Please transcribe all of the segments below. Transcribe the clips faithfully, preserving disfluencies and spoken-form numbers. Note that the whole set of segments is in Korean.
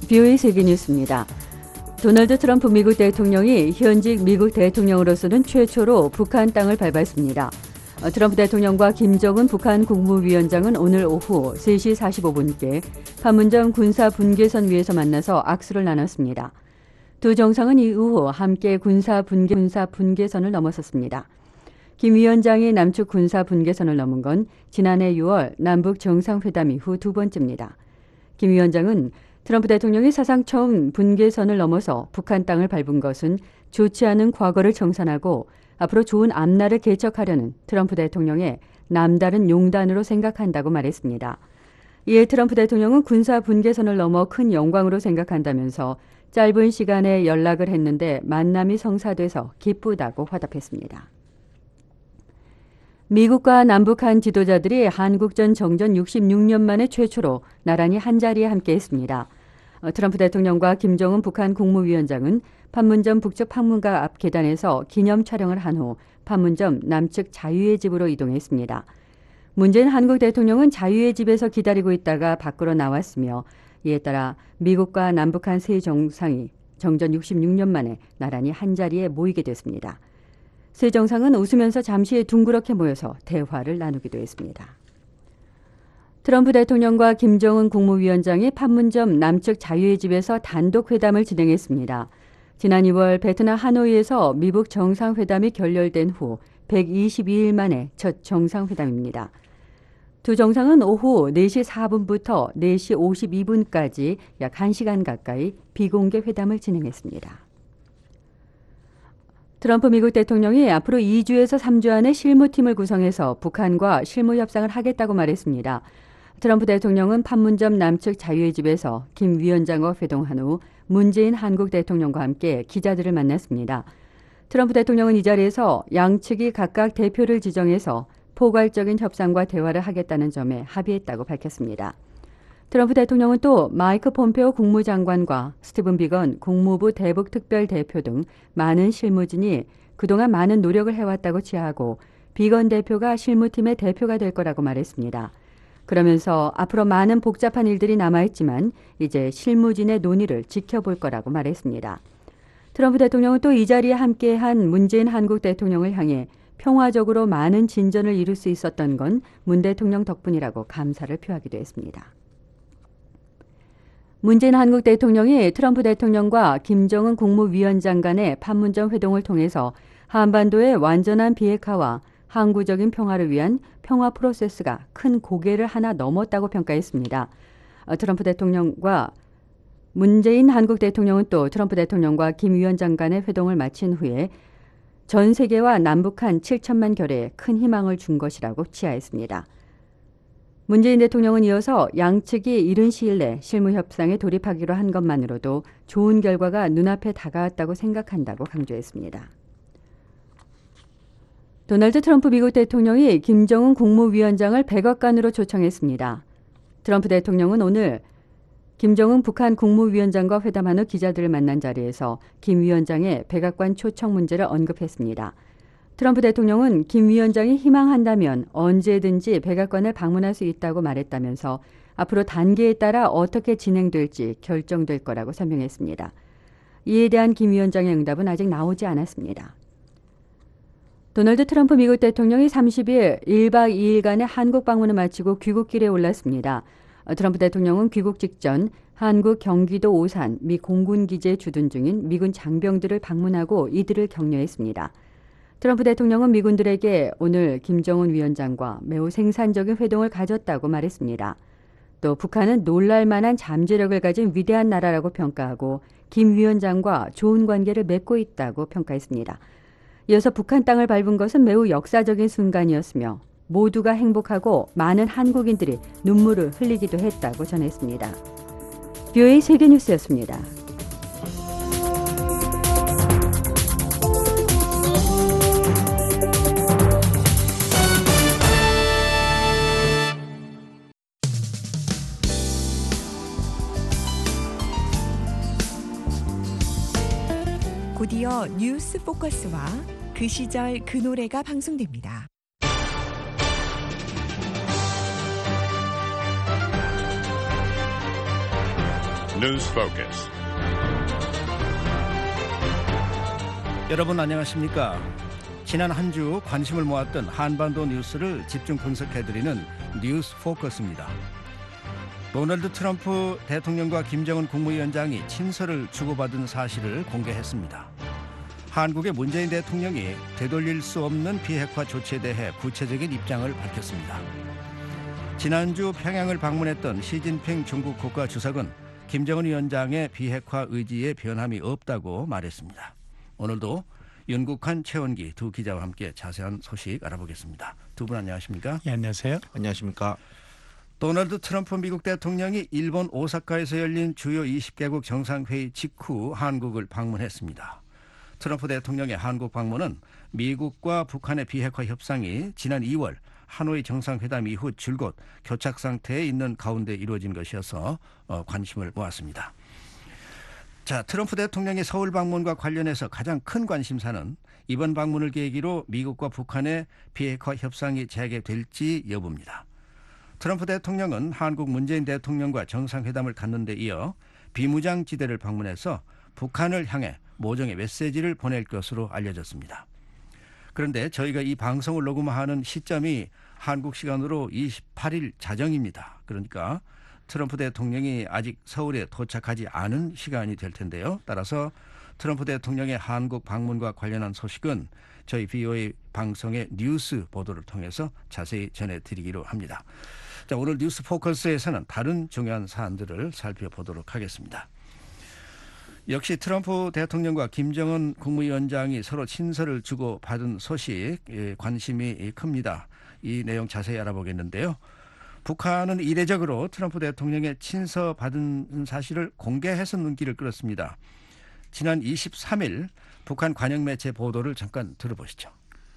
비오에이 세계뉴스입니다. 도널드 트럼프 미국 대통령이 현직 미국 대통령으로서는 최초로 북한 땅을 밟았습니다. 트럼프 대통령과 김정은 북한 국무위원장은 오늘 오후 세 시 사십오 분께 판문점 군사분계선 위에서 만나서 악수를 나눴습니다. 두 정상은 이후 함께 군사분계, 군사분계선을 넘어섰습니다. 김 위원장이 남측 군사분계선을 넘은 건 지난해 유월 남북 정상회담 이후 두 번째입니다. 김 위원장은 트럼프 대통령이 사상 처음 분계선을 넘어서 북한 땅을 밟은 것은 좋지 않은 과거를 청산하고 앞으로 좋은 앞날을 개척하려는 트럼프 대통령의 남다른 용단으로 생각한다고 말했습니다. 이에 트럼프 대통령은 군사 분계선을 넘어 큰 영광으로 생각한다면서 짧은 시간에 연락을 했는데 만남이 성사돼서 기쁘다고 화답했습니다. 미국과 남북한 지도자들이 한국전 정전 육십육 년 만에 최초로 나란히 한자리에 함께했습니다. 트럼프 대통령과 김정은 북한 국무위원장은 판문점 북측 판문가 앞 계단에서 기념 촬영을 한 후 판문점 남측 자유의 집으로 이동했습니다. 문재인 한국 대통령은 자유의 집에서 기다리고 있다가 밖으로 나왔으며 이에 따라 미국과 남북한 세 정상이 정전 육십육 년 만에 나란히 한자리에 모이게 됐습니다. 세 정상은 웃으면서 잠시 둥그렇게 모여서 대화를 나누기도 했습니다. 트럼프 대통령과 김정은 국무위원장이 판문점 남측 자유의 집에서 단독 회담을 진행했습니다. 지난 이월 베트남 하노이에서 미북 정상회담이 결렬된 후 백이십이 일 만에 첫 정상회담입니다. 두 정상은 오후 네 시 사 분부터 네 시 오십이 분까지 약 한 시간 가까이 비공개 회담을 진행했습니다. 트럼프 미국 대통령이 앞으로 이 주에서 삼 주 안에 실무팀을 구성해서 북한과 실무 협상을 하겠다고 말했습니다. 트럼프 대통령은 판문점 남측 자유의 집에서 김 위원장과 회동한 후 문재인 한국 대통령과 함께 기자들을 만났습니다. 트럼프 대통령은 이 자리에서 양측이 각각 대표를 지정해서 포괄적인 협상과 대화를 하겠다는 점에 합의했다고 밝혔습니다. 트럼프 대통령은 또 마이크 폼페오 국무장관과 스티븐 비건 국무부 대북특별대표 등 많은 실무진이 그동안 많은 노력을 해왔다고 치하하고 비건 대표가 실무팀의 대표가 될 거라고 말했습니다. 그러면서 앞으로 많은 복잡한 일들이 남아있지만 이제 실무진의 논의를 지켜볼 거라고 말했습니다. 트럼프 대통령은 또 이 자리에 함께한 문재인 한국 대통령을 향해 평화적으로 많은 진전을 이룰 수 있었던 건 문 대통령 덕분이라고 감사를 표하기도 했습니다. 문재인 한국 대통령이 트럼프 대통령과 김정은 국무위원장 간의 판문점 회동을 통해서 한반도의 완전한 비핵화와 항구적인 평화를 위한 평화 프로세스가 큰 고개를 하나 넘었다고 평가했습니다. 트럼프 대통령과 문재인 한국 대통령은 또 트럼프 대통령과 김 위원장 간의 회동을 마친 후에 전 세계와 남북한 칠천만 결의에 큰 희망을 준 것이라고 치하했습니다. 문재인 대통령은 이어서 양측이 이른 시일 내 실무 협상에 돌입하기로 한 것만으로도 좋은 결과가 눈앞에 다가왔다고 생각한다고 강조했습니다. 도널드 트럼프 미국 대통령이 김정은 국무위원장을 백악관으로 초청했습니다. 트럼프 대통령은 오늘 김정은 북한 국무위원장과 회담한 후 기자들을 만난 자리에서 김 위원장의 백악관 초청 문제를 언급했습니다. 트럼프 대통령은 김 위원장이 희망한다면 언제든지 백악관을 방문할 수 있다고 말했다면서 앞으로 단계에 따라 어떻게 진행될지 결정될 거라고 설명했습니다. 이에 대한 김 위원장의 응답은 아직 나오지 않았습니다. 도널드 트럼프 미국 대통령이 삼십 일 일 박 이 일간의 한국 방문을 마치고 귀국길에 올랐습니다. 트럼프 대통령은 귀국 직전 한국 경기도 오산 미 공군기지에 주둔 중인 미군 장병들을 방문하고 이들을 격려했습니다. 트럼프 대통령은 미군들에게 오늘 김정은 위원장과 매우 생산적인 회동을 가졌다고 말했습니다. 또 북한은 놀랄만한 잠재력을 가진 위대한 나라라고 평가하고 김 위원장과 좋은 관계를 맺고 있다고 평가했습니다. 이어서 북한 땅을 밟은 것은 매우 역사적인 순간이었으며 모두가 행복하고 많은 한국인들이 눈물을 흘리기도 했다고 전했습니다. 비오에이 세계뉴스였습니다. 곧이어 뉴스 포커스와 그 시절 그 노래가 방송됩니다. News Focus. 여러분 안녕하십니까? 지난 한 주 관심을 모았던 한반도 뉴스를 집중 분석해드리는 뉴스 포커스입니다. 도널드 트럼프 대통령과 김정은 국무위원장이 친서를 주고받은 사실을 공개했습니다. 한국의 문재인 대통령이 되돌릴 수 없는 비핵화 조치에 대해 구체적인 입장을 밝혔습니다. 지난주 평양을 방문했던 시진핑 중국 국가주석은 김정은 위원장의 비핵화 의지에 변함이 없다고 말했습니다. 오늘도 윤국한, 최원기 두 기자와 함께 자세한 소식 알아보겠습니다. 두 분 안녕하십니까? 예, 안녕하세요. 안녕하십니까? 도널드 트럼프 미국 대통령이 일본 오사카에서 열린 주요 이십 개국 정상회의 직후 한국을 방문했습니다. 트럼프 대통령의 한국 방문은 미국과 북한의 비핵화 협상이 지난 이월 하노이 정상회담 이후 줄곧 교착 상태에 있는 가운데 이루어진 것이어서 관심을 모았습니다. 자, 트럼프 대통령의 서울 방문과 관련해서 가장 큰 관심사는 이번 방문을 계기로 미국과 북한의 비핵화 협상이 재개될지 여부입니다. 트럼프 대통령은 한국 문재인 대통령과 정상회담을 갖는 데 이어 비무장지대를 방문해서 북한을 향해 모종의 메시지를 보낼 것으로 알려졌습니다. 그런데 저희가 이 방송을 녹음하는 시점이 한국 시간으로 이십팔 일 자정입니다. 그러니까 트럼프 대통령이 아직 서울에 도착하지 않은 시간이 될 텐데요. 따라서 트럼프 대통령의 한국 방문과 관련한 소식은 저희 비오에이 방송의 뉴스 보도를 통해서 자세히 전해드리기로 합니다. 자, 오늘 뉴스 포커스에서는 다른 중요한 사안들을 살펴보도록 하겠습니다. 역시 트럼프 대통령과 김정은 국무위원장이 서로 친서를 주고받은 소식 관심이 큽니다. 이 내용 자세히 알아보겠는데요. 북한은 이례적으로 트럼프 대통령의 친서 받은 사실을 공개해서 눈길을 끌었습니다. 지난 이십삼 일 북한 관영 매체 보도를 잠깐 들어보시죠.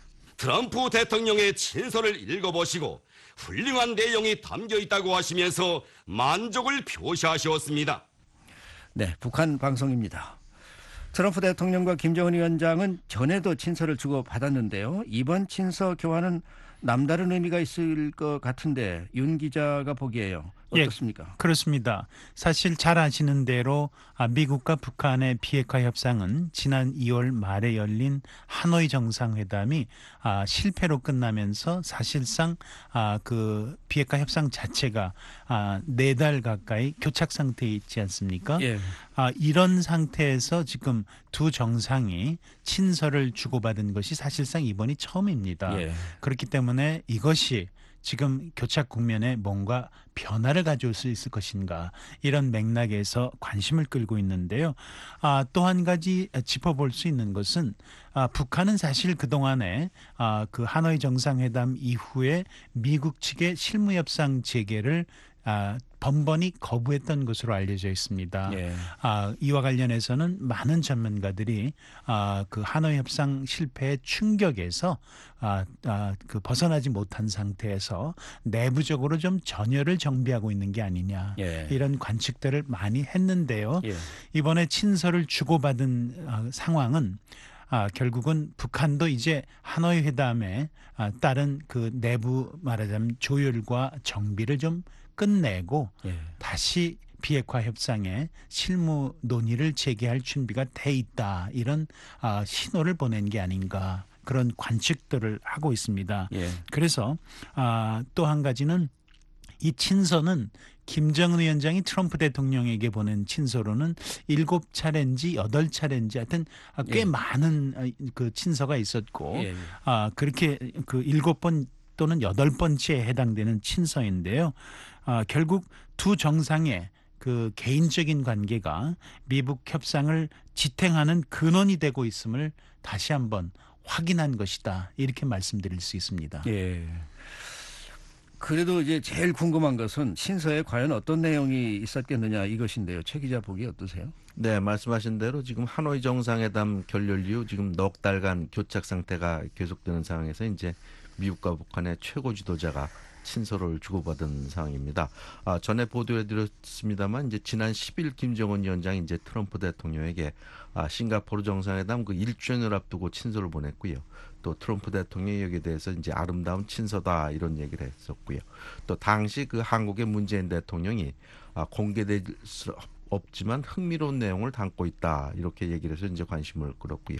트럼프 대통령의 친서를 읽어보시고 훌륭한 내용이 담겨 있다고 하시면서 만족을 표시하셨습니다. 네, 북한 방송입니다. 트럼프 대통령과 김정은 위원장은 전에도 친서를 주고받았는데요. 이번 친서 교환은 남다른 의미가 있을 것 같은데 윤 기자가 보기에요. 어떻습니까? 예, 그렇습니다. 사실 잘 아시는 대로 미국과 북한의 비핵화 협상은 지난 이월 말에 열린 하노이 정상회담이 실패로 끝나면서 사실상 그 비핵화 협상 자체가 네 달 가까이 교착 상태에 있지 않습니까? 예. 이런 상태에서 지금 두 정상이 친서를 주고받은 것이 사실상 이번이 처음입니다. 예. 그렇기 때문에 이것이 지금 교착 국면에 뭔가 변화를 가져올 수 있을 것인가, 이런 맥락에서 관심을 끌고 있는데요. 아, 또 한 가지 짚어볼 수 있는 것은 아, 북한은 사실 그동안에 아, 그 하노이 정상회담 이후에 미국 측의 실무협상 재개를 아, 번번이 거부했던 것으로 알려져 있습니다. 예. 아, 이와 관련해서는 많은 전문가들이 아, 그 하노이 협상 실패의 충격에서 아, 아, 그 벗어나지 못한 상태에서 내부적으로 좀 전열을 정비하고 있는 게 아니냐, 예. 이런 관측들을 많이 했는데요. 예. 이번에 친서를 주고받은 아, 상황은 아, 결국은 북한도 이제 하노이 회담에 아, 따른 그 내부 말하자면 조율과 정비를 좀 끝내고 예. 다시 비핵화 협상에 실무 논의를 재개할 준비가 돼 있다, 이런 아, 신호를 보낸 게 아닌가, 그런 관측들을 하고 있습니다. 예. 그래서 아, 또 한 가지는 이 친서는 김정은 위원장이 트럼프 대통령에게 보낸 친서로는 일곱 차례인지 여덟 차례인지 하여튼 꽤 예. 많은 그 친서가 있었고 예. 아, 그렇게 그 일곱 번 또는 여덟 번째에 해당되는 친서인데요. 아, 결국 두 정상의 그 개인적인 관계가 미북 협상을 지탱하는 근원이 되고 있음을 다시 한번 확인한 것이다, 이렇게 말씀드릴 수 있습니다. 예. 그래도 이제 제일 궁금한 것은 친서에 과연 어떤 내용이 있었겠느냐, 이것인데요. 최 기자 보기 어떠세요? 네, 말씀하신 대로 지금 하노이 정상회담 결렬 이후 지금 넉 달간 교착 상태가 계속되는 상황에서 이제 미국과 북한의 최고 지도자가 친서를 주고받은 상황입니다. 아, 전에 보도해드렸습니다만 이제 지난 십 일 김정은 위원장이 이제 트럼프 대통령에게 아, 싱가포르 정상회담 그 일 주년을 앞두고 친서를 보냈고요. 또 트럼프 대통령이 여기에 대해서 이제 아름다운 친서다, 이런 얘기를 했었고요. 또 당시 그 한국의 문재인 대통령이 아, 공개될 수 없지만 흥미로운 내용을 담고 있다 이렇게 얘기를 해서 이제 관심을 끌었고요.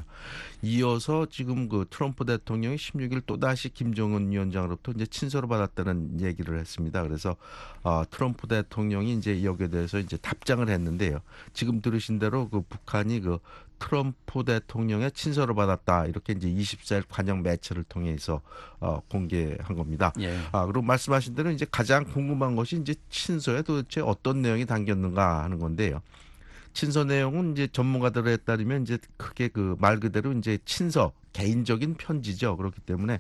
이어서 지금 그 트럼프 대통령이 십육 일 또 다시 김정은 위원장으로부터 이제 친서를 받았다는 얘기를 했습니다. 그래서 어, 트럼프 대통령이 이제 여기에 대해서 이제 답장을 했는데요. 지금 들으신 대로 그 북한이 그 트럼프 대통령의 친서를 받았다 이렇게 이제 이십사 일 관영 매체를 통해서 어, 공개한 겁니다. 예. 아 그리고 말씀하신 대로 이제 가장 궁금한 것이 이제 친서에 도대체 어떤 내용이 담겼는가 하는 건데요. 친서 내용은 이제 전문가들에 따르면 이제 크게 그 말 그대로 이제 친서 개인적인 편지죠. 그렇기 때문에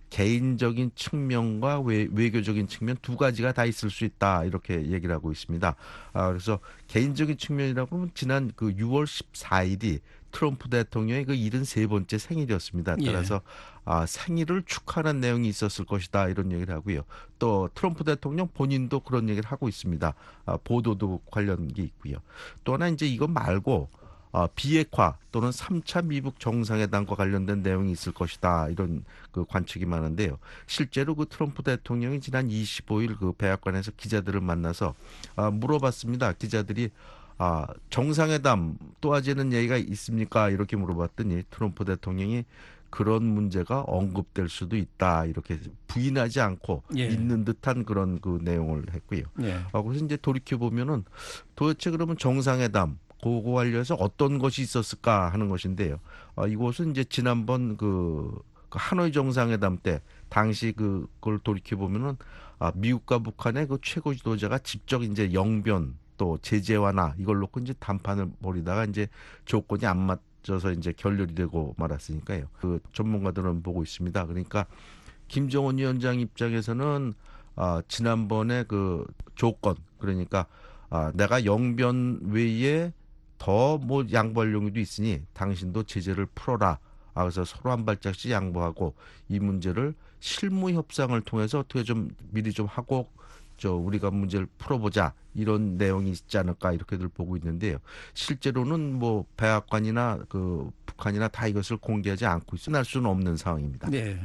개인적인 측면과 외, 외교적인 측면 두 가지가 다 있을 수 있다 이렇게 얘기를 하고 있습니다. 아, 그래서 개인적인 측면이라고 하면 지난 그 유월 십사일이 트럼프 대통령의 그 칠십삼 번째 생일이었습니다. 따라서 예. 아, 생일을 축하하는 내용이 있었을 것이다 이런 얘기를 하고요. 또 트럼프 대통령 본인도 그런 얘기를 하고 있습니다. 아, 보도도 관련 게 있고요. 또 하나 이제 이거 말고 어, 비핵화 또는 삼 차 미북 정상회담과 관련된 내용이 있을 것이다 이런 그 관측이 많은데요. 실제로 그 트럼프 대통령이 지난 이십오일 그 백악관에서 기자들을 만나서 아, 물어봤습니다. 기자들이 아, 정상회담 또 하자는 얘기가 있습니까? 이렇게 물어봤더니 트럼프 대통령이 그런 문제가 언급될 수도 있다 이렇게 부인하지 않고 예. 있는 듯한 그런 그 내용을 했고요. 예. 아, 그래서 이제 돌이켜 보면은 도대체 그러면 정상회담 그거 관련해서 어떤 것이 있었을까 하는 것인데요. 어, 이곳은 이제 지난번 그, 그 하노이 정상회담 때 당시 그, 그걸 돌이켜 보면은 아, 미국과 북한의 그 최고 지도자가 직접 이제 영변 또 제재 완화 이걸 놓고 이제談판을 벌이다가 이제 조건이 안 맞춰서 이제 결렬이 되고 말았으니까요. 그 전문가들은 보고 있습니다. 그러니까 김정은 위원장 입장에서는 아, 지난번에 그 조건 그러니까 아, 내가 영변 외에 더 뭐 양보할 용의도 있으니 당신도 제재를 풀어라. 아, 그래서 서로 한 발짝씩 양보하고 이 문제를 실무 협상을 통해서 어떻게 좀 미리 좀 하고 저 우리가 문제를 풀어보자 이런 내용이 있지 않을까 이렇게들 보고 있는데요. 실제로는 뭐 백악관이나 그 북한이나 다 이것을 공개하지 않고 있어 날 수는 없는 상황입니다. 네.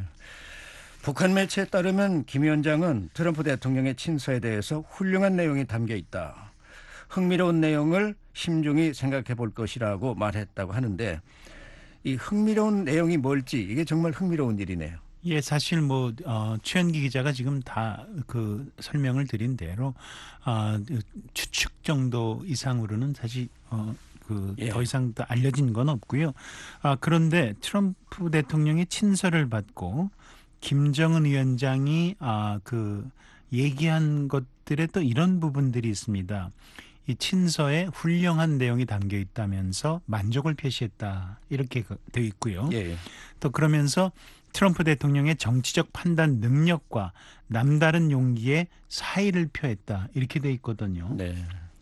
북한 매체에 따르면 김 위원장은 트럼프 대통령의 친서에 대해서 훌륭한 내용이 담겨 있다. 흥미로운 내용을 심중히 생각해 볼 것이라고 말했다고 하는데 이 흥미로운 내용이 뭘지 이게 정말 흥미로운 일이네요. 예, 사실 뭐 어, 최현기 기자가 지금 다 그 설명을 드린 대로 아, 추측 정도 이상으로는 사실 어, 그 예. 더 이상 더 알려진 건 없고요. 아, 그런데 트럼프 대통령의 친서를 받고 김정은 위원장이 아, 그 얘기한 것들에 또 이런 부분들이 있습니다. 이 친서에 훌륭한 내용이 담겨 있다면서 만족을 표시했다 이렇게 되어 있고요. 예. 또 그러면서 트럼프 대통령의 정치적 판단 능력과 남다른 용기에 사의를 표했다 이렇게 돼 있거든요. 네.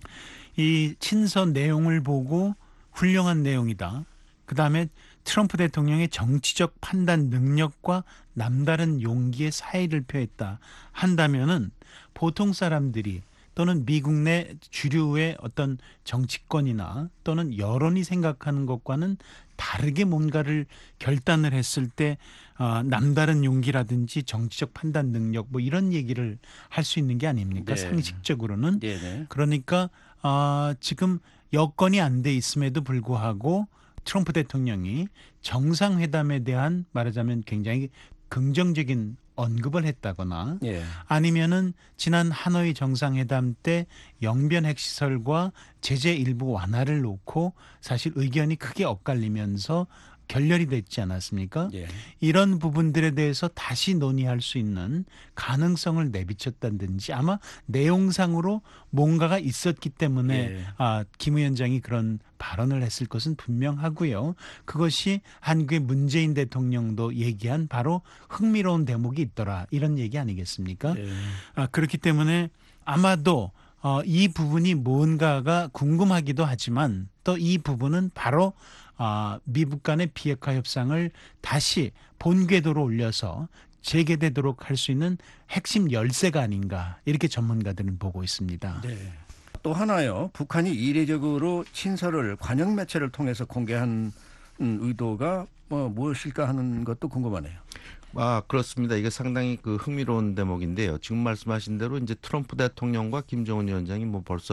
이 친서 내용을 보고 훌륭한 내용이다. 그다음에 트럼프 대통령의 정치적 판단 능력과 남다른 용기에 사의를 표했다 한다면은 보통 사람들이 또는 미국 내 주류의 어떤 정치권이나 또는 여론이 생각하는 것과는 다르게 뭔가를 결단을 했을 때 어, 남다른 용기라든지 정치적 판단 능력 뭐 이런 얘기를 할 수 있는 게 아닙니까? 네. 상식적으로는. 네네. 그러니까 어, 지금 여건이 안 돼 있음에도 불구하고 트럼프 대통령이 정상회담에 대한 말하자면 굉장히 긍정적인 언급을 했다거나 예. 아니면은 지난 하노이 정상회담 때 영변 핵시설과 제재 일부 완화를 놓고 사실 의견이 크게 엇갈리면서 결렬이 됐지 않았습니까? 예. 이런 부분들에 대해서 다시 논의할 수 있는 가능성을 내비쳤다든지 아마 내용상으로 뭔가가 있었기 때문에 예. 아, 김 위원장이 그런 발언을 했을 것은 분명하고요. 그것이 한국의 문재인 대통령도 얘기한 바로 흥미로운 대목이 있더라 이런 얘기 아니겠습니까? 예. 아, 그렇기 때문에 아마도 어, 이 부분이 뭔가가 궁금하기도 하지만 또 이 부분은 바로 아, 미북 간의 비핵화 협상을 다시 본 궤도로 올려서 재개되도록 할 수 있는 핵심 열쇠가 아닌가 이렇게 전문가들은 보고 있습니다. 네. 또 하나요. 북한이 이례적으로 친서를 관영 매체를 통해서 공개한 음, 의도가 뭐 무엇일까 하는 것도 궁금하네요. 아, 그렇습니다. 이게 상당히 그 흥미로운 대목인데요. 지금 말씀하신 대로 이제 트럼프 대통령과 김정은 위원장이 뭐 벌써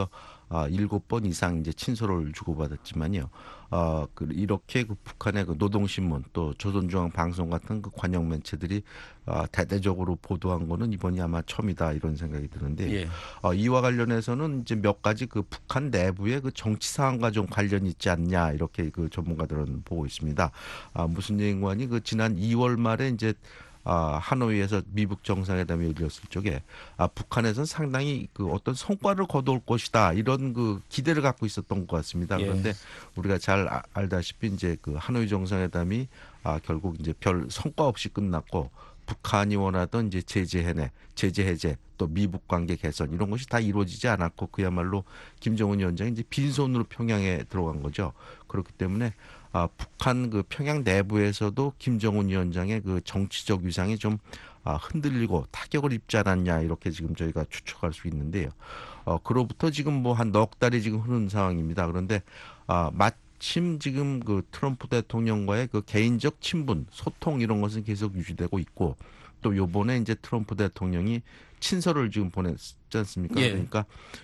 아, 일곱 번 이상 이제 친서를 주고받았지만요. 어, 그 이렇게 그 북한의 그 노동신문 또 조선중앙방송 같은 그 관영 매체들이 어, 대대적으로 보도한 거는 이번이 아마 처음이다 이런 생각이 드는데 예. 어, 이와 관련해서는 이제 몇 가지 그 북한 내부의 그 정치 상황과 좀 관련이 있지 않냐 이렇게 그 전문가들은 보고 있습니다. 아, 무슨 얘기인가니 그 지난 이월 말에 이제 아, 하노이에서 미북 정상회담이 열렸을 적에 아, 북한에서는 상당히 그 어떤 성과를 거둘 것이다 이런 그 기대를 갖고 있었던 것 같습니다. 예. 그런데 우리가 잘 아- 알다시피 이제 그 하노이 정상회담이 아, 결국 이제 별 성과 없이 끝났고 북한이 원하던 이제 제재 해내, 제재 해제, 또 미북 관계 개선 이런 것이 다 이루어지지 않았고 그야말로 김정은 위원장이 이제 빈손으로 평양에 들어간 거죠. 그렇기 때문에 아, 북한 그 평양 내부에서도 김정은 위원장의 그 정치적 위상이 좀 아, 흔들리고 타격을 입지 않았냐 이렇게 지금 저희가 추측할 수 있는데요. 어, 그로부터 지금 뭐 한 넉 달이 지금 흐른 상황입니다. 그런데 아, 마침 지금 그 트럼프 대통령과의 그 개인적 친분, 소통 이런 것은 계속 유지되고 있고 또 요번에 이제 트럼프 대통령이 친서를 지금 보냈지 않습니까? 예. 그러니까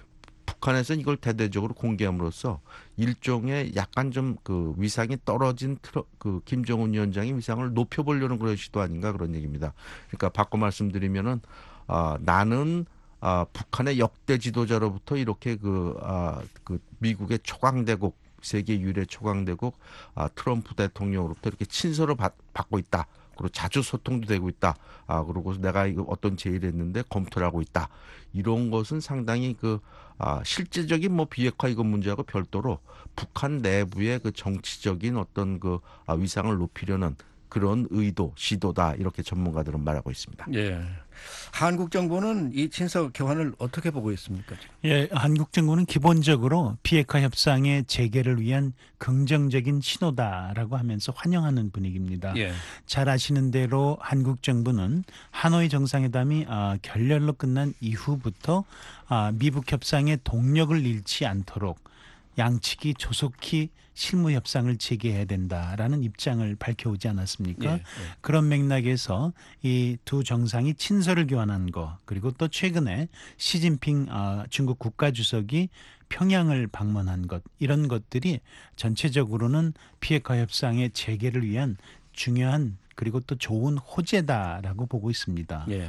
북한에서는 이걸 대대적으로 공개함으로써 일종의 약간 좀 그 위상이 떨어진 트러, 그 김정은 위원장의 위상을 높여보려는 그런 시도 아닌가 그런 얘기입니다. 그러니까 바꿔 말씀드리면은 아, 나는 아, 북한의 역대 지도자로부터 이렇게 그, 아, 그 미국의 초강대국 세계 유일의 초강대국 아, 트럼프 대통령으로부터 이렇게 친서를 받, 받고 있다. 그리고 자주 소통도 되고 있다. 아, 그리고 내가 이거 어떤 제의를 했는데 검토를 하고 있다. 이런 것은 상당히 그, 아, 실제적인 뭐 비핵화 이거 문제하고 별도로 북한 내부의 그 정치적인 어떤 그 아, 위상을 높이려는 그런 의도, 시도다. 이렇게 전문가들은 말하고 있습니다. 예. 한국 정부는 이 친서 교환을 어떻게 보고 있습니까? 지금? 예, 한국 정부는 기본적으로 비핵화 협상의 재개를 위한 긍정적인 신호다라고 하면서 환영하는 분위기입니다. 예. 잘 아시는 대로 한국 정부는 하노이 정상회담이 아, 결렬로 끝난 이후부터 아, 미북 협상의 동력을 잃지 않도록 양측이 조속히 실무 협상을 재개해야 된다라는 입장을 밝혀오지 않았습니까? 예, 예. 그런 맥락에서 이 두 정상이 친서를 교환한 거 그리고 또 최근에 시진핑 아, 중국 국가주석이 평양을 방문한 것 이런 것들이 전체적으로는 비핵화 협상의 재개를 위한 중요한 그리고 또 좋은 호재다라고 보고 있습니다. 예.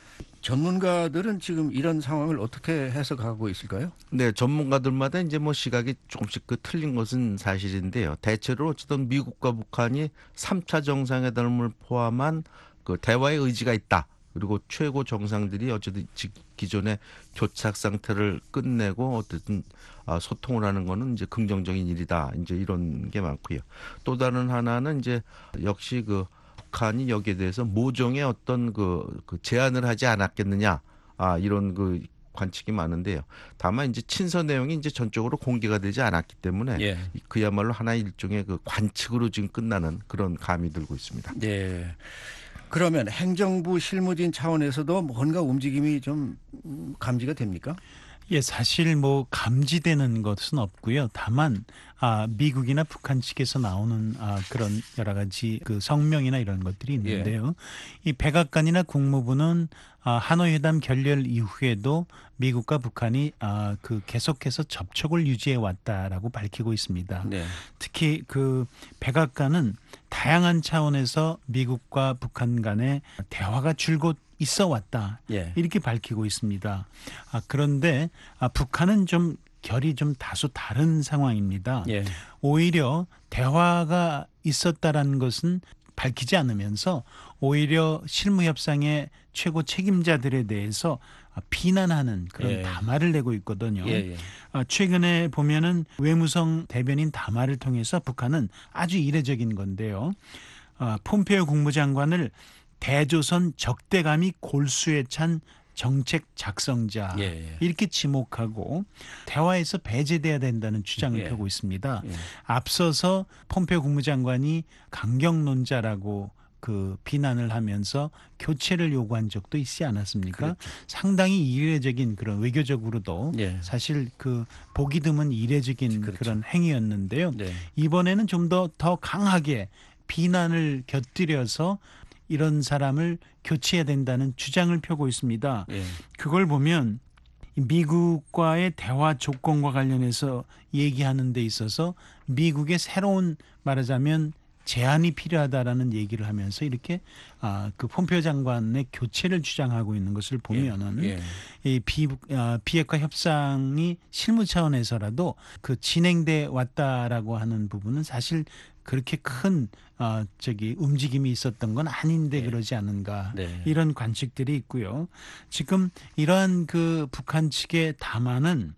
전문가들은 지금 이런 상황을 어떻게 해석하고 있을까요? 네, 전문가들마다 이제 뭐 시각이 조금씩 그 틀린 것은 사실인데요. 대체로 어쨌든 미국과 북한이 삼 차 정상회담을 포함한 그 대화의 의지가 있다. 그리고 최고 정상들이 어쨌든 기존의 교착 상태를 끝내고 어쨌든 소통을 하는 거는 이제 긍정적인 일이다. 이제 이런 게 많고요. 또 다른 하나는 이제 역시 그 북한이 여기에 대해서 모종의 어떤 그, 그 제안을 하지 않았겠느냐. 아, 이런 그 관측이 많은데요. 다만 이제 친서 내용이 이제 전적으로 공개가 되지 않았기 때문에 예. 그야말로 하나의 일종의 그 관측으로 지금 끝나는 그런 감이 들고 있습니다. 예. 그러면 행정부 실무진 차원에서도 뭔가 움직임이 좀 감지가 됩니까? 예, 사실 뭐 감지되는 것은 없고요. 다만 아, 미국이나 북한 측에서 나오는 아, 그런 여러 가지 그 성명이나 이런 것들이 있는데요. 이 백악관이나 국무부는 아, 하노이 회담 결렬 이후에도 미국과 북한이 아, 그 계속해서 접촉을 유지해 왔다라고 밝히고 있습니다. 네. 특히 그 백악관은 다양한 차원에서 미국과 북한 간의 대화가 줄곧 있어 왔다. 예. 이렇게 밝히고 있습니다. 아, 그런데 아, 북한은 좀 결이 좀 다소 다른 상황입니다. 예. 오히려 대화가 있었다라는 것은 밝히지 않으면서 오히려 실무 협상의 최고 책임자들에 대해서 비난하는 그런 예. 담화를 내고 있거든요. 예, 예. 아, 최근에 보면은 외무성 대변인 담화를 통해서 북한은 아주 이례적인 건데요. 아, 폼페이오 국무장관을 대조선 적대감이 골수에 찬 정책 작성자 예, 예. 이렇게 지목하고 대화에서 배제돼야 된다는 주장을 예. 펴고 있습니다. 예. 앞서서 폼페이오 국무장관이 강경론자라고 그 비난을 하면서 교체를 요구한 적도 있지 않았습니까? 그렇죠. 상당히 이례적인 그런 외교적으로도 예. 사실 그 보기 드문 이례적인 그렇죠. 그런 행위였는데요. 네. 이번에는 좀 더 더 강하게 비난을 곁들여서 이런 사람을 교체해야 된다는 주장을 펴고 있습니다. 예. 그걸 보면 미국과의 대화 조건과 관련해서 얘기하는 데 있어서 미국의 새로운 말하자면 제안이 필요하다라는 얘기를 하면서 이렇게 아, 그 폼페이오 장관의 교체를 주장하고 있는 것을 보면은 예. 이 비, 아, 비핵화 협상이 실무 차원에서라도 그 진행돼 왔다라고 하는 부분은 사실 그렇게 큰 어, 저기 움직임이 있었던 건 아닌데 네. 그러지 않은가 네. 이런 관측들이 있고요. 지금 이러한 그 북한 측의 담화는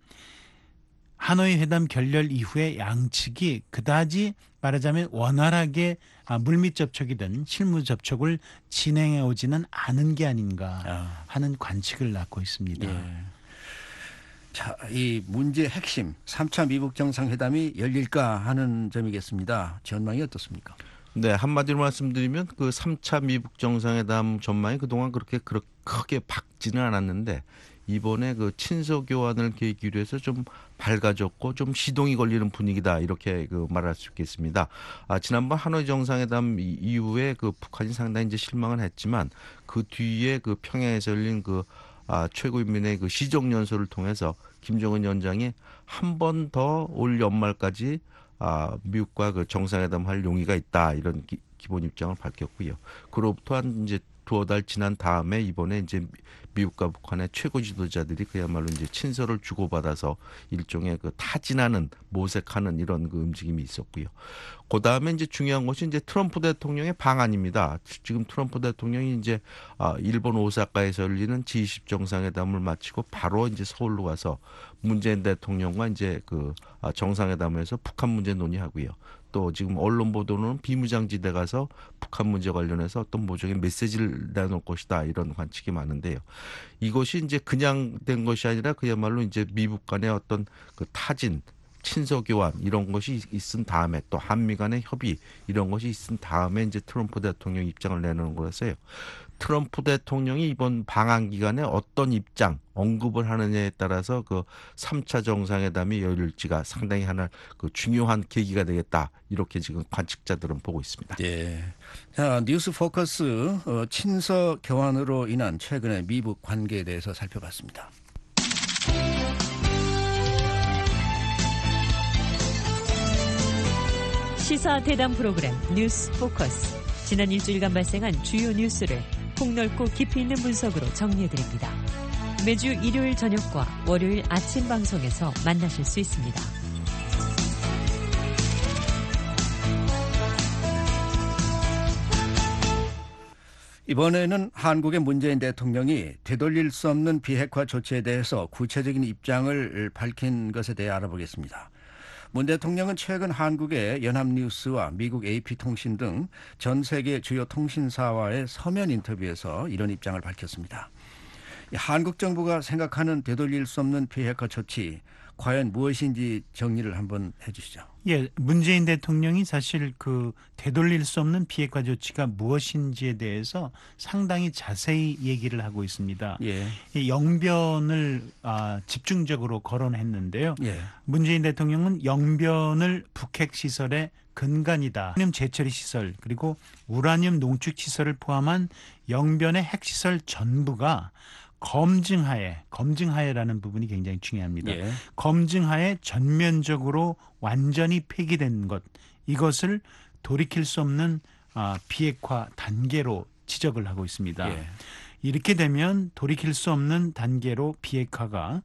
하노이 회담 결렬 이후에 양측이 그다지 말하자면 원활하게 아, 물밑 접촉이든 실무 접촉을 진행해 오지는 않은 게 아닌가 아. 하는 관측을 낳고 있습니다. 예. 자, 이 문제의 핵심 삼 차 미북 정상회담이 열릴까 하는 점이겠습니다. 전망이 어떻습니까? 네, 한마디로 말씀드리면 그 삼 차 미북 정상회담 전망이 그동안 그렇게 그렇게 크게 밝지는 않았는데 이번에 그 친서 교환을 계기로 해서 좀 밝아졌고 좀 시동이 걸리는 분위기다 이렇게 그 말할 수 있겠습니다. 아, 지난번 하노이 정상회담 이후에 그 북한이 상당히 이제 실망을 했지만 그 뒤에 그 평양에서 열린 그 아, 최고인민의 그 시정연설을 통해서 김정은 위원장이 한 번 더 올 연말까지 아, 미국과 그 정상회담 할 용의가 있다 이런 기, 기본 입장을 밝혔고요. 그로부터 한 이제 두어 달 지난 다음에 이번에 이제 미국과 북한의 최고 지도자들이 그야말로 이제 친서를 주고받아서 일종의 그 타진하는 모색하는 이런 그 움직임이 있었고요. 그 다음에 이제 중요한 것이 이제 트럼프 대통령의 방안입니다. 지금 트럼프 대통령이 이제 아, 일본 오사카에서 열리는 지 이십 정상회담을 마치고 바로 이제 서울로 가서 문재인 대통령과 이제 그 아, 정상회담에서 북한 문제 논의하고요. 또 지금 언론 보도는 비무장지대 가서 북한 문제 관련해서 어떤 모종의 메시지를 내놓을 것이다 이런 관측이 많은데요. 이것이 이제 그냥 된 것이 아니라 그야말로 이제 미북 간의 어떤 그 타진, 친서 교환 이런 것이 있은 다음에 또 한미 간의 협의 이런 것이 있은 다음에 이제 트럼프 대통령 입장을 내놓는 거라서요. 트럼프 대통령이 이번 방한 기간에 어떤 입장, 언급을 하느냐에 따라서 그 삼 차 정상회담이 열릴지가 상당히 하나 그 중요한 계기가 되겠다. 이렇게 지금 관측자들은 보고 있습니다. 예. 자, 뉴스 포커스 어, 친서 교환으로 인한 최근의 미북 관계에 대해서 살펴봤습니다. 시사 대담 프로그램 뉴스 포커스. 지난 일주일간 발생한 주요 뉴스를 폭넓고 깊이 있는 분석으로 정리해드립니다. 매주 일요일 저녁과 월요일 아침 방송에서 만나실 수 있습니다. 이번에는 한국의 문재인 대통령이 되돌릴 수 없는 비핵화 조치에 대해서 구체적인 입장을 밝힌 것에 대해 알아보겠습니다. 문 대통령은 최근 한국의 연합뉴스와 미국 에이피통신 등 전 세계 주요 통신사와의 서면 인터뷰에서 이런 입장을 밝혔습니다. 한국 정부가 생각하는 되돌릴 수 없는 비핵화 조치 과연 무엇인지 정리를 한번 해 주시죠. 예, 문재인 대통령이 사실 그 되돌릴 수 없는 비핵화 조치가 무엇인지에 대해서 상당히 자세히 얘기를 하고 있습니다. 예. 이 영변을 아, 집중적으로 거론했는데요. 예. 문재인 대통령은 영변을 북핵 시설의 근간이다. 우라늄 재처리 시설 그리고 우라늄 농축 시설을 포함한 영변의 핵 시설 전부가 검증하에, 검증하에라는 부분이 굉장히 중요합니다. 예. 검증하에 전면적으로 완전히 폐기된 것, 이것을 돌이킬 수 없는 아, 비핵화 단계로 지적을 하고 있습니다. 예. 이렇게 되면 돌이킬 수 없는 단계로 비핵화가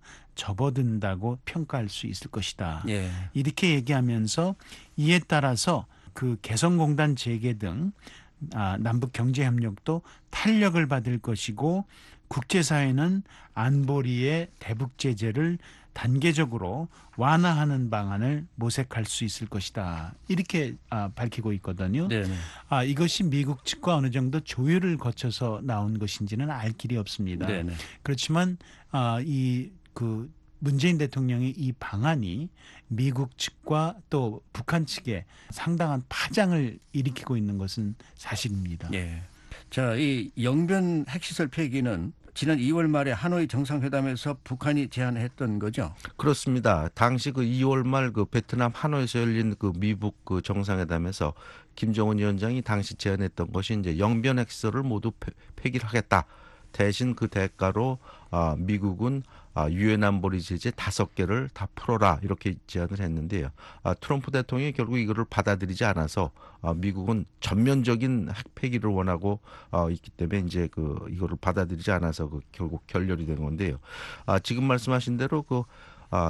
접어든다고 평가할 수 있을 것이다. 예. 이렇게 얘기하면서 이에 따라서 그 개성공단 재개 등 아, 남북 경제협력도 탄력을 받을 것이고 국제사회는 안보리의 대북 제재를 단계적으로 완화하는 방안을 모색할 수 있을 것이다. 이렇게 아, 밝히고 있거든요. 네. 아, 이것이 미국 측과 어느 정도 조율을 거쳐서 나온 것인지는 알 길이 없습니다. 네. 그렇지만 아, 이 그 문재인 대통령의 이 방안이 미국 측과 또 북한 측에 상당한 파장을 일으키고 있는 것은 사실입니다. 예. 자, 이 영변 핵시설 폐기는 지난 이월 말에 하노이 정상회담에서 북한이 제안했던 거죠? 그렇습니다. 당시 그 이월 말 그 베트남 하노이에서 열린 그 미북 그 정상회담에서 김정은 위원장이 당시 제안했던 것이 이제 영변 핵시설을 모두 폐, 폐기를 하겠다. 대신 그 대가로 아, 미국은 아, 유엔 안보리 제재 다섯 개를 다 풀어라 이렇게 제안을 했는데요. 아, 트럼프 대통령이 결국 이거를 받아들이지 않아서 아, 미국은 전면적인 핵 폐기를 원하고 아, 있기 때문에 이제 그 이거를 받아들이지 않아서 그 결국 결렬이 된 건데요. 아, 지금 말씀하신 대로 그 아,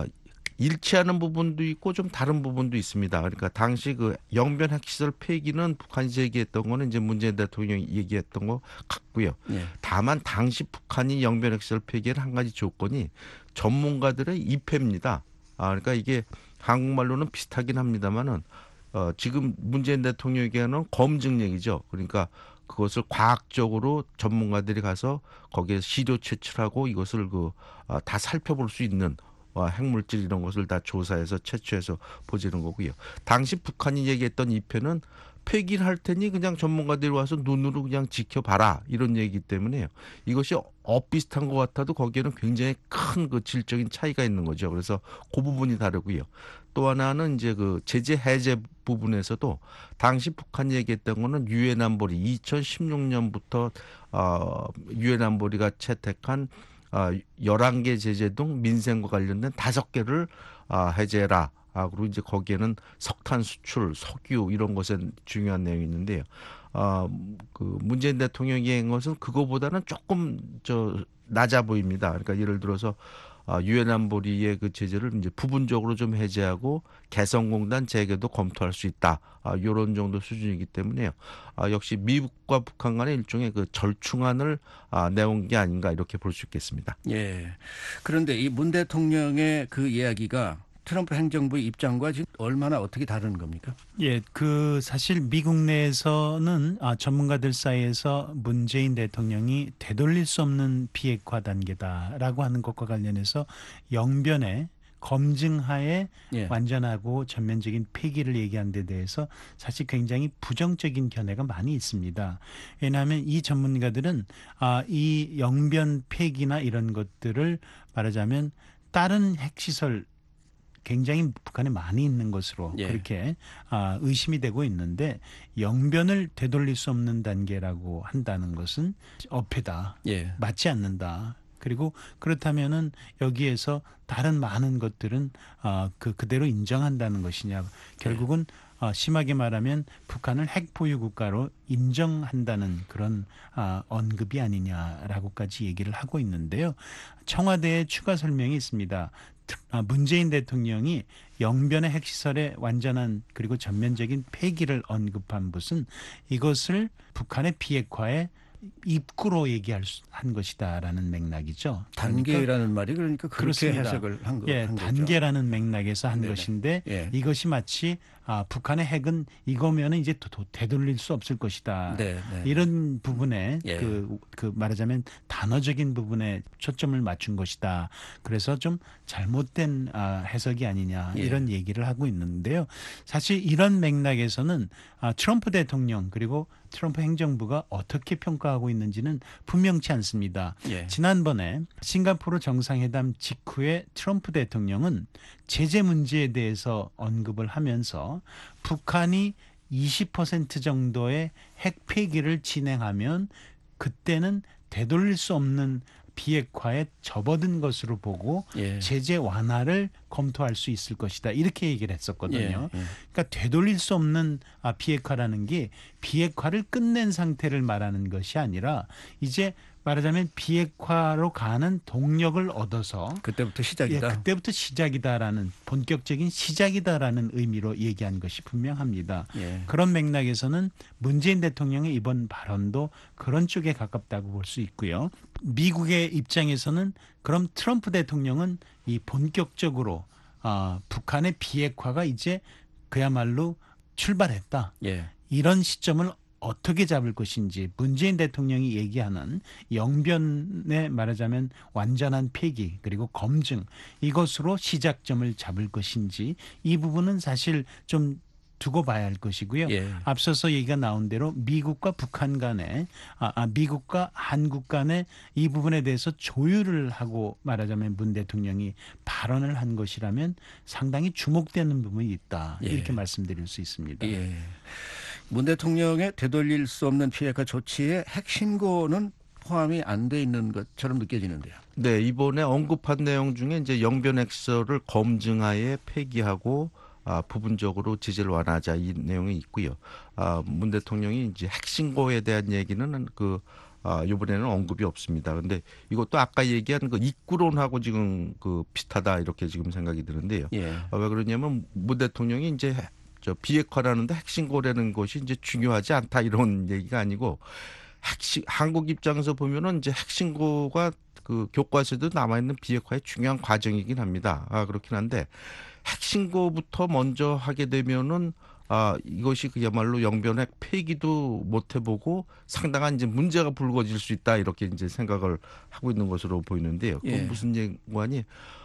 일치하는 부분도 있고 좀 다른 부분도 있습니다. 그러니까 당시 그 영변 핵시설 폐기는 북한이 제기했던 거는 이제 문재인 대통령이 얘기했던 거 같고요. 예. 다만 당시 북한이 영변 핵시설 폐기의 한 가지 조건이 전문가들의 입회입니다. 아, 그러니까 이게 한국말로는 비슷하긴 합니다만은 어, 지금 문재인 대통령이 얘기하는 검증 얘기죠. 그러니까 그것을 과학적으로 전문가들이 가서 거기에 시료 채취하고 이것을 그 다 살펴볼 수 있는 핵물질 이런 것을 다 조사해서 채취해서 보지는 거고요. 당시 북한이 얘기했던 입회는 폐기를 할 테니 그냥 전문가들이 와서 눈으로 그냥 지켜봐라 이런 얘기이기 때문에요. 이것이 엇비슷한 것 같아도 거기에는 굉장히 큰 그 질적인 차이가 있는 거죠. 그래서 그 부분이 다르고요. 또 하나는 이제 그 제재 해제 부분에서도 당시 북한이 얘기했던 거는 유엔 안보리 이천십육 년부터 어, 유엔 안보리가 채택한 아, 열한 개 제재 등 민생과 관련된 다섯 개를 아, 해제해라. 아, 그리고 이제 거기에는 석탄 수출, 석유 이런 것에 중요한 내용이 있는데요. 아, 그 문재인 대통령이 한 것은 그거보다는 조금 저 낮아 보입니다. 그러니까 예를 들어서 아, 유엔 안보리의 그 제재를 이제 부분적으로 좀 해제하고 개성공단 재개도 검토할 수 있다. 아, 이런 정도 수준이기 때문에요. 아, 역시 미국과 북한 간의 일종의 그 절충안을 아, 내온 게 아닌가 이렇게 볼 수 있겠습니다. 예. 그런데 이 문 대통령의 그 이야기가 트럼프 행정부의 입장과 지금 얼마나 어떻게 다른 겁니까? 예, 그 사실 미국 내에서는 아, 전문가들 사이에서 문재인 대통령이 되돌릴 수 없는 비핵화 단계다라고 하는 것과 관련해서 영변의 검증하에 예. 완전하고 전면적인 폐기를 얘기한 데 대해서 사실 굉장히 부정적인 견해가 많이 있습니다. 왜냐하면 이 전문가들은 아, 이 영변 폐기나 이런 것들을 말하자면 다른 핵시설 굉장히 북한에 많이 있는 것으로 예. 그렇게 아, 의심이 되고 있는데 영변을 되돌릴 수 없는 단계라고 한다는 것은 어폐다. 예. 맞지 않는다. 그리고 그렇다면은 여기에서 다른 많은 것들은 아, 그 그대로 인정한다는 것이냐. 결국은 어, 심하게 말하면 북한을 핵 보유 국가로 인정한다는 그런 아, 언급이 아니냐라고까지 얘기를 하고 있는데요. 청와대의 추가 설명이 있습니다. 아, 문재인 대통령이 영변의 핵시설의 완전한 그리고 전면적인 폐기를 언급한 것은 이것을 북한의 비핵화의 입구로 얘기할 수, 한 것이다라는 맥락이죠. 단계라는 말이 그러니까 그렇게 그렇습니다. 해석을 한, 거, 예, 한 거죠. 단계라는 맥락에서 한 네네. 것인데 예. 이것이 마치 아, 북한의 핵은 이거면은 이제 도, 도, 되돌릴 수 없을 것이다. 네, 네. 이런 부분에 예. 그, 그 말하자면 단어적인 부분에 초점을 맞춘 것이다. 그래서 좀 잘못된 아, 해석이 아니냐 예. 이런 얘기를 하고 있는데요. 사실 이런 맥락에서는 아, 트럼프 대통령 그리고 트럼프 행정부가 어떻게 평가하고 있는지는 분명치 않습니다. 예. 지난번에 싱가포르 정상회담 직후에 트럼프 대통령은 제재 문제에 대해서 언급을 하면서 북한이 이십 퍼센트 정도의 핵 폐기를 진행하면 그때는 되돌릴 수 없는 비핵화에 접어든 것으로 보고 예. 제재 완화를 검토할 수 있을 것이다. 이렇게 얘기를 했었거든요. 예, 예. 그러니까 되돌릴 수 없는 아, 비핵화라는 게 비핵화를 끝낸 상태를 말하는 것이 아니라 이제 말하자면 비핵화로 가는 동력을 얻어서 그때부터 예, 시작이다. 그때부터 시작이다라는 본격적인 시작이다라는 의미로 얘기한 것이 분명합니다. 예. 그런 맥락에서는 문재인 대통령의 이번 발언도 그런 쪽에 가깝다고 볼 수 있고요. 미국의 입장에서는 그럼 트럼프 대통령은 이 본격적으로 아, 북한의 비핵화가 이제 그야말로 출발했다. 예. 이런 시점을 어떻게 잡을 것인지 문재인 대통령이 얘기하는 영변에 말하자면 완전한 폐기 그리고 검증 이것으로 시작점을 잡을 것인지 이 부분은 사실 좀 두고 봐야 할 것이고요. 예. 앞서서 얘기가 나온 대로 미국과 북한 간에 아, 아, 미국과 한국 간에 이 부분에 대해서 조율을 하고 말하자면 문 대통령이 발언을 한 것이라면 상당히 주목되는 부분이 있다. 예. 이렇게 말씀드릴 수 있습니다. 예. 문 대통령의 되돌릴 수 없는 비핵화 조치의 핵 신고는 포함이 안 돼 있는 것처럼 느껴지는데요. 네, 이번에 언급한 내용 중에 이제 영변 핵실험을 검증하에 폐기하고 아, 부분적으로 제재를 완화하자 이 내용이 있고요. 아, 문 대통령이 이제 핵신고에 대한 얘기는 그 아, 이번에는 언급이 없습니다. 근데 이것도 아까 얘기한 그 입구론하고 지금 그 비슷하다 이렇게 지금 생각이 드는데요. 예. 아, 왜 그러냐면 문 대통령이 이제 저 비핵화라는데 핵신고라는 것이 이제 중요하지 않다 이런 얘기가 아니고 핵신 한국 입장에서 보면은 이제 핵신고가 그 교과서에도 남아 있는 비핵화의 중요한 과정이긴 합니다. 아, 그렇긴 한데 핵신고부터 먼저 하게 되면은 아, 이것이 그야말로 영변핵 폐기도 못 해보고 상당한 이제 문제가 불거질 수 있다 이렇게 이제 생각을 하고 있는 것으로 보이는데요. 그건 예. 무슨 얘기관이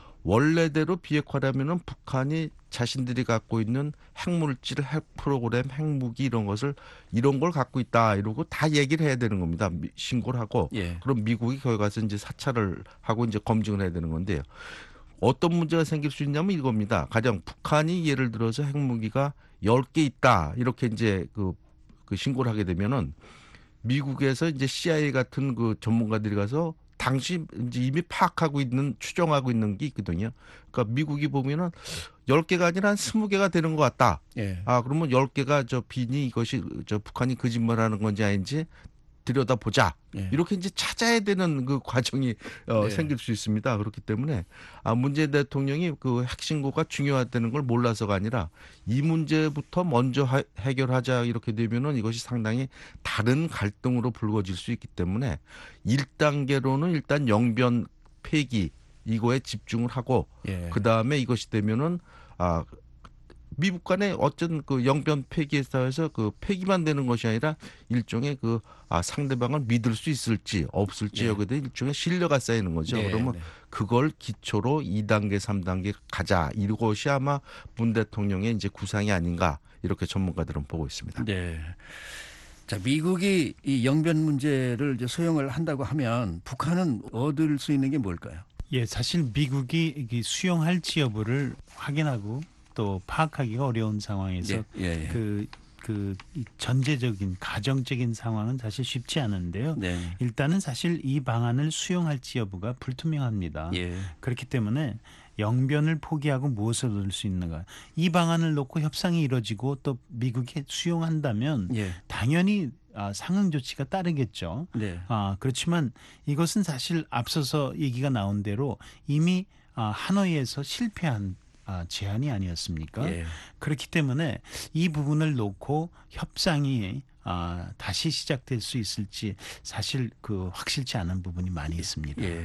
원래대로 비핵화라면은 북한이 자신들이 갖고 있는 핵물질, 핵 프로그램, 핵무기 이런 것을 이런 걸 갖고 있다 이러고 다 얘기를 해야 되는 겁니다. 미- 신고를 하고 예. 그럼 미국이 거기 가서 이제 사찰을 하고 이제 검증을 해야 되는 건데요. 어떤 문제가 생길 수 있냐면 이겁니다. 가령 북한이 예를 들어서 핵무기가 열 개 있다. 이렇게 이제 그, 그 신고를 하게 되면은 미국에서 이제 씨아이에이 같은 그 전문가들이 가서 당시 이제 이미 파악하고 있는 추정하고 있는 게 있거든요. 그러니까 미국이 보면은 열 개가 아니라 한 스무 개가 되는 것 같다. 예. 아, 그러면 열 개가 저 빈이 이것이 저 북한이 거짓말하는 건지 아닌지 들여다 보자. 예. 이렇게 이제 찾아야 되는 그 과정이 어, 네. 생길 수 있습니다. 그렇기 때문에 아, 문재인 대통령이 그 핵신고가 중요하다는 걸 몰라서가 아니라 이 문제부터 먼저 하- 해결하자 이렇게 되면은 이것이 상당히 다른 갈등으로 불거질 수 있기 때문에 일 단계로는 일단 영변 폐기 이거에 집중을 하고 예. 그 다음에 이것이 되면은 아 미국 간의 어쩐 그 영변 폐기에 따라서 그 폐기만 되는 것이 아니라 일종의 그 아, 상대방을 믿을 수 있을지 없을지 예. 여기에 대해 일종의 신뢰가 쌓이는 거죠. 네, 그러면 네. 그걸 기초로 이 단계, 삼 단계 가자. 이것이 아마 문 대통령의 이제 구상이 아닌가 이렇게 전문가들은 보고 있습니다. 네. 자, 미국이 이 영변 문제를 이제 수용을 한다고 하면 북한은 얻을 수 있는 게 뭘까요? 예, 사실 미국이 이게 수용할지 여부를 확인하고 또 파악하기가 어려운 상황에서 예, 예, 예. 그, 그 전제적인 가정적인 상황은 사실 쉽지 않은데요. 네. 일단은 사실 이 방안을 수용할지 여부가 불투명합니다. 예. 그렇기 때문에 영변을 포기하고 무엇을 얻을 수 있는가. 이 방안을 놓고 협상이 이루어지고 또 미국이 수용한다면 예. 당연히 아, 상응 조치가 따르겠죠. 네. 아, 그렇지만 이것은 사실 앞서서 얘기가 나온 대로 이미 아, 하노이에서 실패한 아, 제안이 아니었습니까? 예. 그렇기 때문에 이 부분을 놓고 협상이 아, 다시 시작될 수 있을지 사실 그 확실치 않은 부분이 많이 있습니다. 예.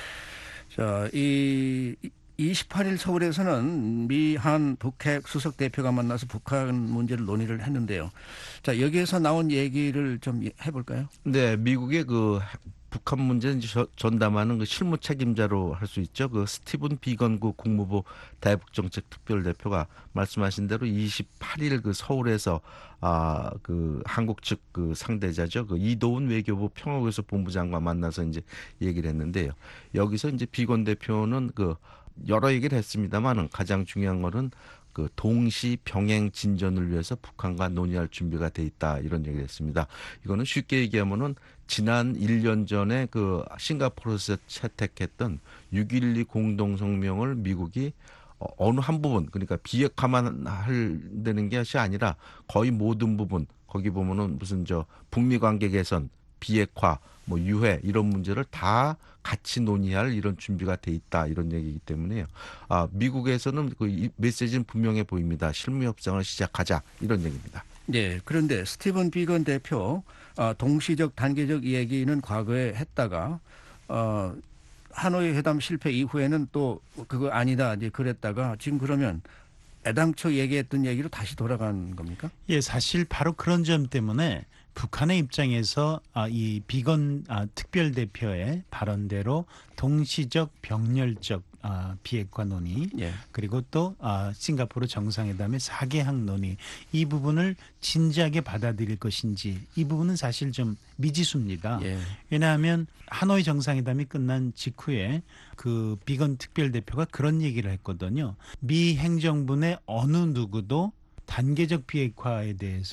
자, 이 이십팔 일 서울에서는 미한 북핵 수석 대표가 만나서 북한 문제를 논의를 했는데요. 자, 여기에서 나온 얘기를 좀 해볼까요? 네, 미국의 그 북한 문제는 저- 전담하는 그 실무 책임자로 할 수 있죠. 그 스티븐 비건 그 국무부 대북정책 특별대표가 말씀하신 대로 이십팔 일 그 서울에서 아 그 한국 측 그 상대자죠. 그 이도훈 외교부 평화교섭 본부장과 만나서 이제 얘기를 했는데요. 여기서 이제 비건 대표는 그 여러 얘기를 했습니다만은 가장 중요한 거는 그 동시 병행 진전을 위해서 북한과 논의할 준비가 돼 있다 이런 얘기를 했습니다. 이거는 쉽게 얘기하면은 지난 일 년 전에 그 싱가포르에서 채택했던 육일이 공동성명을 미국이 어, 어느 한 부분 그러니까 비핵화만 할 되는 것이 아니라 거의 모든 부분 거기 보면은 무슨 저 북미 관계 개선 비핵화, 뭐 유해 이런 문제를 다 같이 논의할 이런 준비가 돼 있다 이런 얘기이기 때문에요. 아 미국에서는 그 이 메시지는 분명해 보입니다. 실무 협상을 시작하자 이런 얘기입니다. 네. 그런데 스티븐 비건 대표 어, 동시적 단계적 얘기는 과거에 했다가 어, 하노이 회담 실패 이후에는 또 그거 아니다 이제 그랬다가 지금 그러면 애당초 얘기했던 얘기로 다시 돌아간 겁니까? 예, 사실 바로 그런 점 때문에 북한의 입장에서 아, 이 비건 아, 특별대표의 발언대로 동시적 병렬적 아, 비핵화 논의 예. 그리고 또 아, 싱가포르 정상회담의 사 개항 논의 이 부분을 진지하게 받아들일 것인지 이 부분은 사실 좀 미지수입니다. 예. 왜냐하면 하노이 정상회담이 끝난 직후에 그 비건 특별대표가 그런 얘기를 했거든요. 미 행정부 내 어느 누구도 단계적 비핵화에 대해서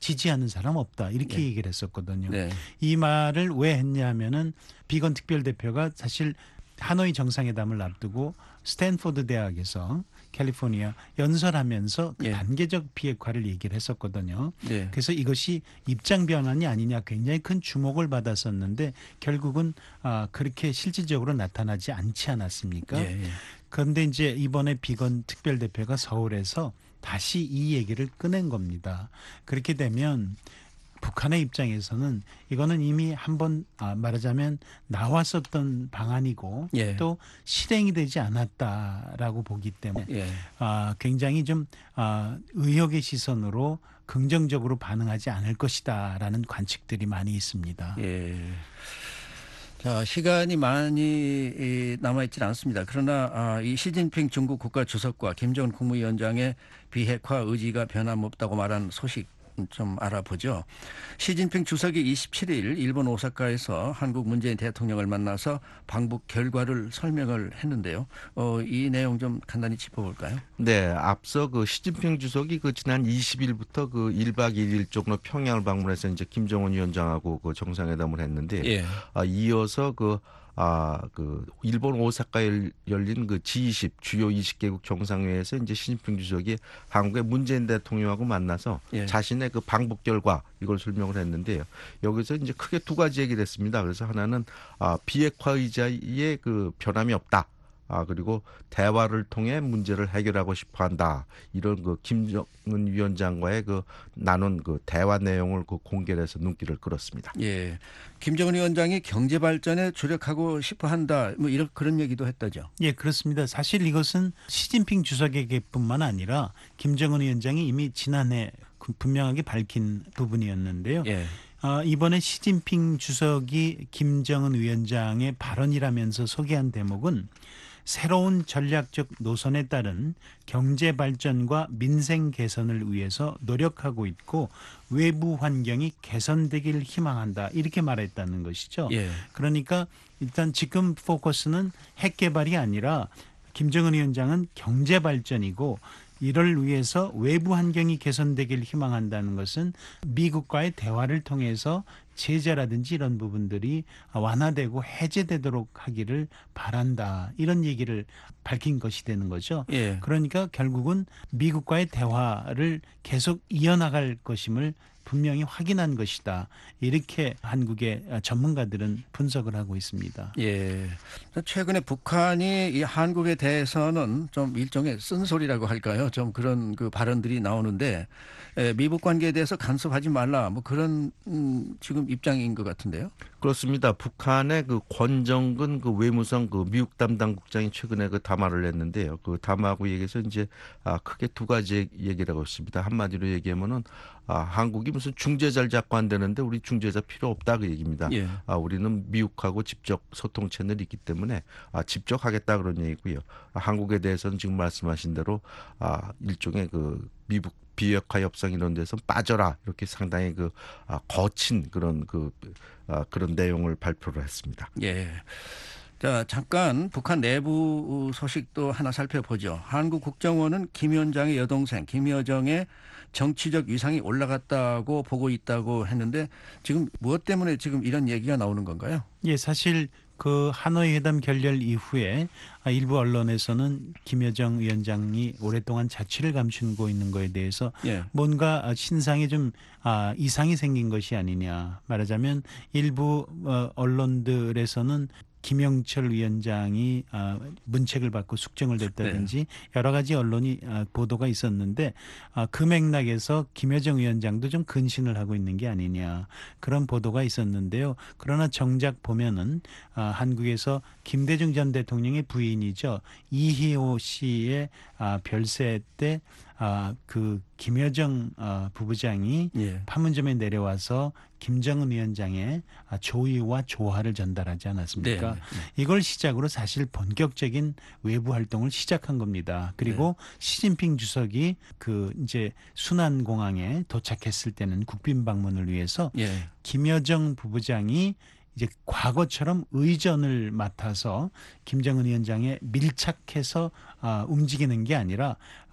지지하는 사람 없다 이렇게 네. 얘기를 했었거든요. 네. 이 말을 왜 했냐면은 비건 특별대표가 사실 하노이 정상회담을 앞두고 스탠포드 대학에서 캘리포니아 연설하면서 그 예. 단계적 비핵화를 얘기를 했었거든요. 네. 그래서 이것이 입장 변환이 아니냐 굉장히 큰 주목을 받았었는데 결국은 아, 그렇게 실질적으로 나타나지 않지 않았습니까? 예, 예. 그런데 이제 이번에 비건 특별대표가 서울에서 다시 이 얘기를 꺼낸 겁니다. 그렇게 되면 북한의 입장에서는 이거는 이미 한번 아, 말하자면 나왔었던 방안이고 예. 또 실행이 되지 않았다라고 보기 때문에 예. 아, 굉장히 좀 아, 의혹의 시선으로 긍정적으로 반응하지 않을 것이다라는 관측들이 많이 있습니다. 예. 자, 시간이 많이 남아있지는 않습니다. 그러나 아, 이 시진핑 중국 국가주석과 김정은 국무위원장의 비핵화 의지가 변함없다고 말한 소식 좀 알아보죠. 시진핑 주석이 이십칠 일 일본 오사카에서 한국 문재인 대통령을 만나서 방북 결과를 설명을 했는데요. 어, 이 내용 좀 간단히 짚어볼까요? 네, 앞서 그 시진핑 주석이 그 지난 이십 일부터 그 일 박 일 일 쪽으로 평양을 방문해서 이제 김정은 위원장하고 그 정상회담을 했는데 예. 아, 이어서 그 아, 그 일본 오사카에 열린 그 지 이십 주요 이십 개국 정상회의에서 이제 시진핑 주석이 한국의 문재인 대통령하고 만나서 예. 자신의 그 방북 결과 이걸 설명을 했는데요. 여기서 이제 크게 두 가지 얘기를 했습니다. 그래서 하나는 아, 비핵화 의지에 그 변함이 없다. 아, 그리고 대화를 통해 문제를 해결하고 싶어 한다. 이런 그 김정은 위원장과의 그 나눈 그 대화 내용을 그 공개해서 눈길을 끌었습니다. 예. 김정은 위원장이 경제 발전에 주력하고 싶어 한다. 뭐 이런 그런 얘기도 했다죠. 예, 그렇습니다. 사실 이것은 시진핑 주석에게뿐만 아니라 김정은 위원장이 이미 지난해 분명하게 밝힌 부분이었는데요. 예. 아, 이번에 시진핑 주석이 김정은 위원장의 발언이라면서 소개한 대목은 새로운 전략적 노선에 따른 경제 발전과 민생 개선을 위해서 노력하고 있고 외부 환경이 개선되길 희망한다. 이렇게 말했다는 것이죠. 예. 그러니까 일단 지금 포커스는 핵 개발이 아니라 김정은 위원장은 경제 발전이고 이를 위해서 외부 환경이 개선되길 희망한다는 것은 미국과의 대화를 통해서 제재라든지 이런 부분들이 완화되고 해제되도록 하기를 바란다. 이런 얘기를 밝힌 것이 되는 거죠. 예. 그러니까 결국은 미국과의 대화를 계속 이어나갈 것임을 분명히 확인한 것이다. 이렇게 한국의 전문가들은 분석을 하고 있습니다. 예. 최근에 북한이 이 한국에 대해서는 좀 일종의 쓴소리라고 할까요? 좀 그런 그 발언들이 나오는데 에, 미북 관계에 대해서 간섭하지 말라. 뭐 그런 음, 지금 입장인 것 같은데요. 그렇습니다. 북한의 그 권정근 그 외무성 그 미국 담당 국장이 최근에 그 담화를 냈는데요. 그 담화하고 얘기해서 이제 아, 크게 두 가지 얘기를 하고 있습니다. 한마디로 얘기하면은 아, 한국이 무슨 중재자를 잡고 안 되는데 우리 중재자 필요 없다 그 얘기입니다. 예. 아, 우리는 미국하고 직접 소통 채널이 있기 때문에 아, 직접 하겠다 그런 얘기고요. 아, 한국에 대해서는 지금 말씀하신 대로 아, 일종의 그 미국 비핵화 협상 이런 데서 빠져라 이렇게 상당히 그 아, 거친 그런 그 아, 그런 내용을 발표를 했습니다. 예. 자, 잠깐 북한 내부 소식도 하나 살펴보죠. 한국 국정원은 김 위원장의 여동생 김여정의 정치적 위상이 올라갔다고 보고 있다고 했는데 지금 무엇 때문에 지금 이런 얘기가 나오는 건가요? 예, 사실 그 하노이 회담 결렬 이후에 일부 언론에서는 김여정 위원장이 오랫동안 자취를 감추고 있는 거에 대해서 예. 뭔가 신상에 좀 아, 이상이 생긴 것이 아니냐. 말하자면 일부 언론들에서는 김영철 위원장이 문책을 받고 숙정을 됐다든지 여러 가지 언론이 보도가 있었는데 그 맥락에서 김여정 위원장도 좀 근신을 하고 있는 게 아니냐 그런 보도가 있었는데요. 그러나 정작 보면은 한국에서 김대중 전 대통령의 부인이죠. 이희호 씨의 별세 때 아, 그 김여정 어, 부부장이 예. 판문점에 내려와서 김정은 위원장의 조의와 조화를 전달하지 않았습니까? 네, 네. 이걸 시작으로 사실 본격적인 외부 활동을 시작한 겁니다. 그리고 네. 시진핑 주석이 그 이제 순안공항에 도착했을 때는 국빈 방문을 위해서 예. 김여정 부부장이 이제 과거처럼 의전을 맡아서 김정은 위원장에 밀착해서 아, 움직이는 게 아니라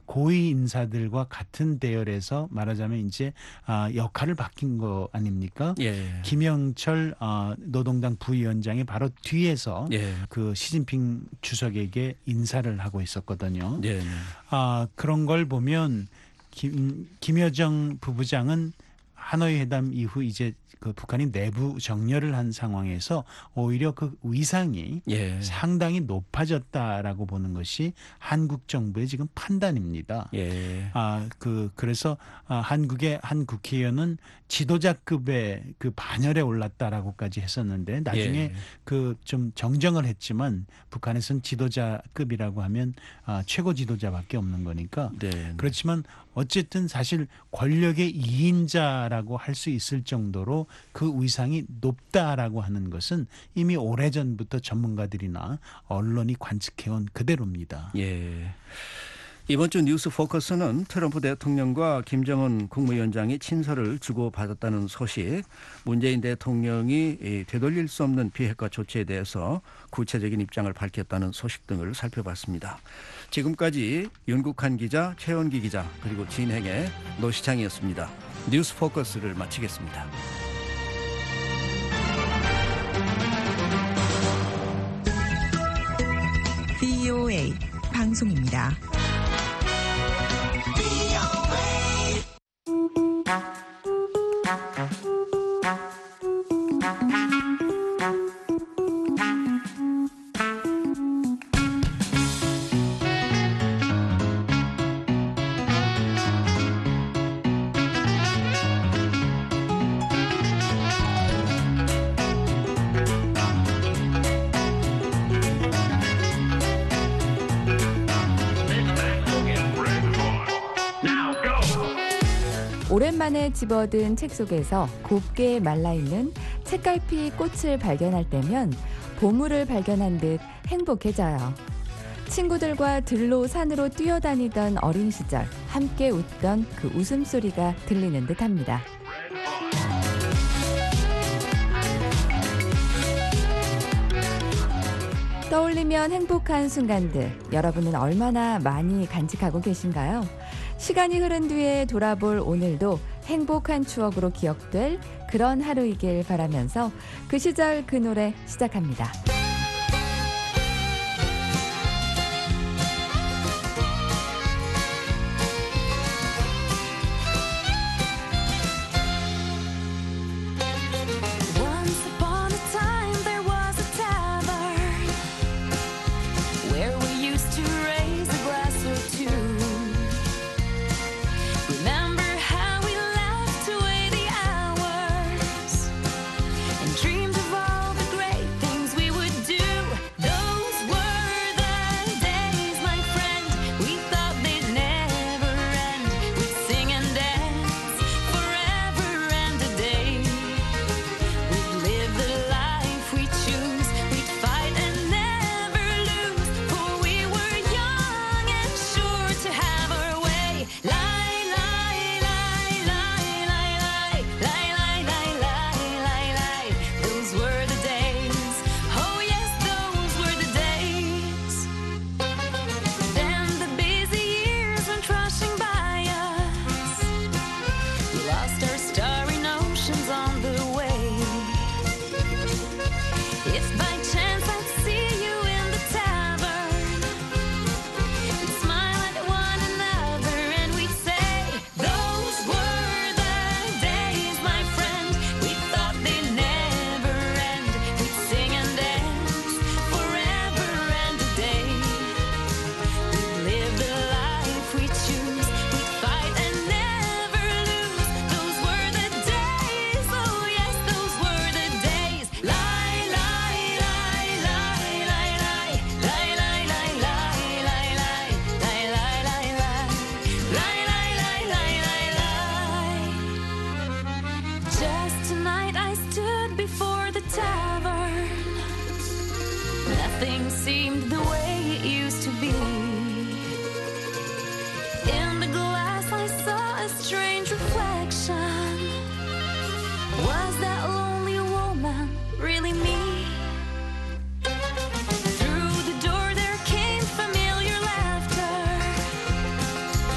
고위 인사들과 같은 대열에서 말하자면 이제 아, 역할을 바뀐 거 아닙니까? 예. 김영철 어, 노동당 부위원장이 바로 뒤에서 예. 그 시진핑 주석에게 인사를 하고 있었거든요. 예. 아, 그런 걸 보면 김, 김여정 부부장은 하노이 회담 이후 이제 그 북한이 내부 정렬을 한 상황에서 오히려 그 위상이 예. 상당히 높아졌다라고 보는 것이 한국 정부의 지금 판단입니다. 예. 아, 그 그래서 아, 한국의 한 국회의원은 지도자급의 그 반열에 올랐다라고까지 했었는데 나중에 예. 그 좀 정정을 했지만 북한에서는 지도자급이라고 하면 아, 최고 지도자밖에 없는 거니까 네. 그렇지만 어쨌든 사실 권력의 이인자라고 할 수 있을 정도로 그 위상이 높다라고 하는 것은 이미 오래전부터 전문가들이나 언론이 관측해온 그대로입니다. 예. 이번 주 뉴스 포커스는 트럼프 대통령과 김정은 국무위원장이 친서를 주고받았다는 소식, 문재인 대통령이 되돌릴 수 없는 비핵화 조치에 대해서 구체적인 입장을 밝혔다는 소식 등을 살펴봤습니다. 지금까지 윤국한 기자, 최원기 기자, 그리고 진행의 노시창이었습니다. 뉴스 포커스를 마치겠습니다. 브이오에이 방송입니다. 오랜만에 집어든 책 속에서 곱게 말라있는 책갈피 꽃을 발견할 때면 보물을 발견한 듯 행복해져요. 친구들과 들로 산으로 뛰어다니던 어린 시절 함께 웃던 그 웃음소리가 들리는 듯합니다. 떠올리면 행복한 순간들, 여러분은 얼마나 많이 간직하고 계신가요? 시간이 흐른 뒤에 돌아볼 오늘도 행복한 추억으로 기억될 그런 하루이길 바라면서 그 시절 그 노래 시작합니다. Nothing seemed the way it used to be. In the glass I saw a strange reflection. Was that lonely woman really me? Through the door there came familiar laughter.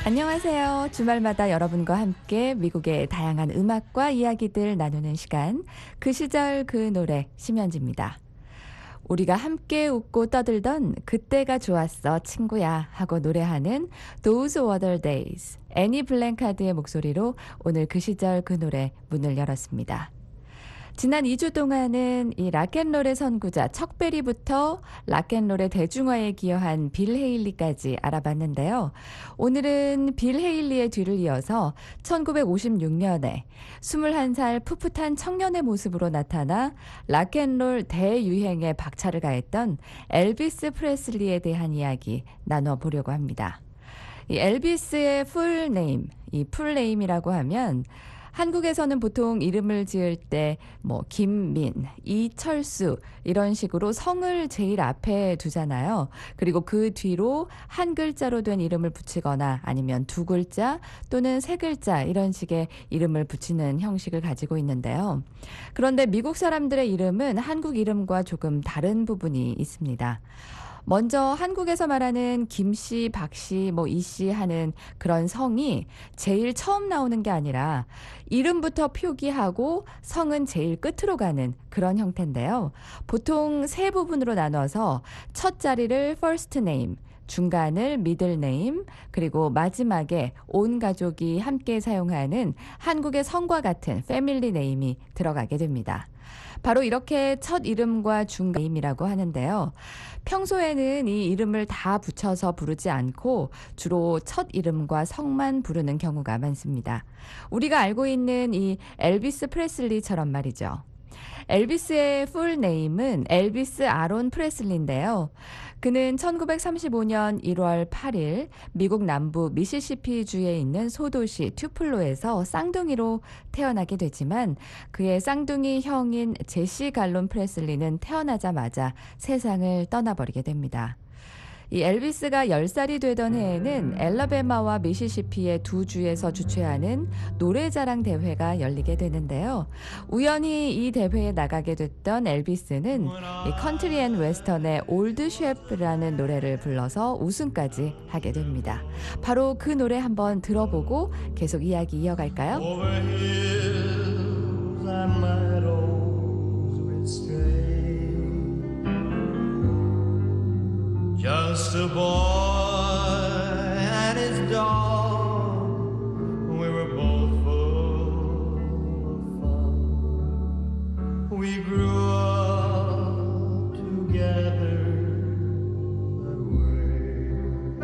안녕하세요. 주말마다 여러분과 함께 미국의 다양한 음악과 이야기들 나누는 시간, 그 시절 그 노래 심연지입니다. 우리가 함께 웃고 떠들던 그때가 좋았어 친구야 하고 노래하는 Those Were the Days, 애니 블랭카드의 목소리로 오늘 그 시절 그 노래 문을 열었습니다. 지난 이 주 동안은 이 락앤롤의 선구자 척베리부터 락앤롤의 대중화에 기여한 빌 헤일리까지 알아봤는데요. 오늘은 빌 헤일리의 뒤를 이어서 천구백오십육 년에 스물한 살 풋풋한 청년의 모습으로 나타나 락앤롤 대유행에 박차를 가했던 엘비스 프레슬리에 대한 이야기 나눠보려고 합니다. 이 엘비스의 풀네임, 이 풀네임이라고 하면 한국에서는 보통 이름을 지을 때 뭐 김민, 이철수 이런 식으로 성을 제일 앞에 두잖아요. 그리고 그 뒤로 한 글자로 된 이름을 붙이거나 아니면 두 글자 또는 세 글자 이런 식의 이름을 붙이는 형식을 가지고 있는데요. 그런데 미국 사람들의 이름은 한국 이름과 조금 다른 부분이 있습니다. 먼저 한국에서 말하는 김씨, 박씨, 뭐 이씨 하는 그런 성이 제일 처음 나오는 게 아니라 이름부터 표기하고 성은 제일 끝으로 가는 그런 형태인데요. 보통 세 부분으로 나눠서 첫 자리를 first name, 중간을 middle name, 그리고 마지막에 온 가족이 함께 사용하는 한국의 성과 같은 family name이 들어가게 됩니다. 바로 이렇게 첫 이름과 중간임이라고 하는데요. 평소에는 이 이름을 다 붙여서 부르지 않고 주로 첫 이름과 성만 부르는 경우가 많습니다. 우리가 알고 있는 이 엘비스 프레슬리처럼 말이죠. 엘비스의 풀네임은 엘비스 아론 프레슬리인데요. 그는 천구백삼십오 년 일월 팔일 미국 남부 미시시피주에 있는 소도시 튜플로에서 쌍둥이로 태어나게 되지만 그의 쌍둥이 형인 제시 갈론 프레슬리는 태어나자마자 세상을 떠나버리게 됩니다. 이 엘비스가 열 살이 되던 해에는 엘라베마와 미시시피의 두 주에서 주최하는 노래자랑 대회가 열리게 되는데요. 우연히 이 대회에 나가게 됐던 엘비스는 이 컨트리 앤 웨스턴의 올드 셰프라는 노래를 불러서 우승까지 하게 됩니다. 바로 그 노래 한번 들어보고 계속 이야기 이어갈까요? Just a boy and his dog, we were both full of fun. We grew up together that way.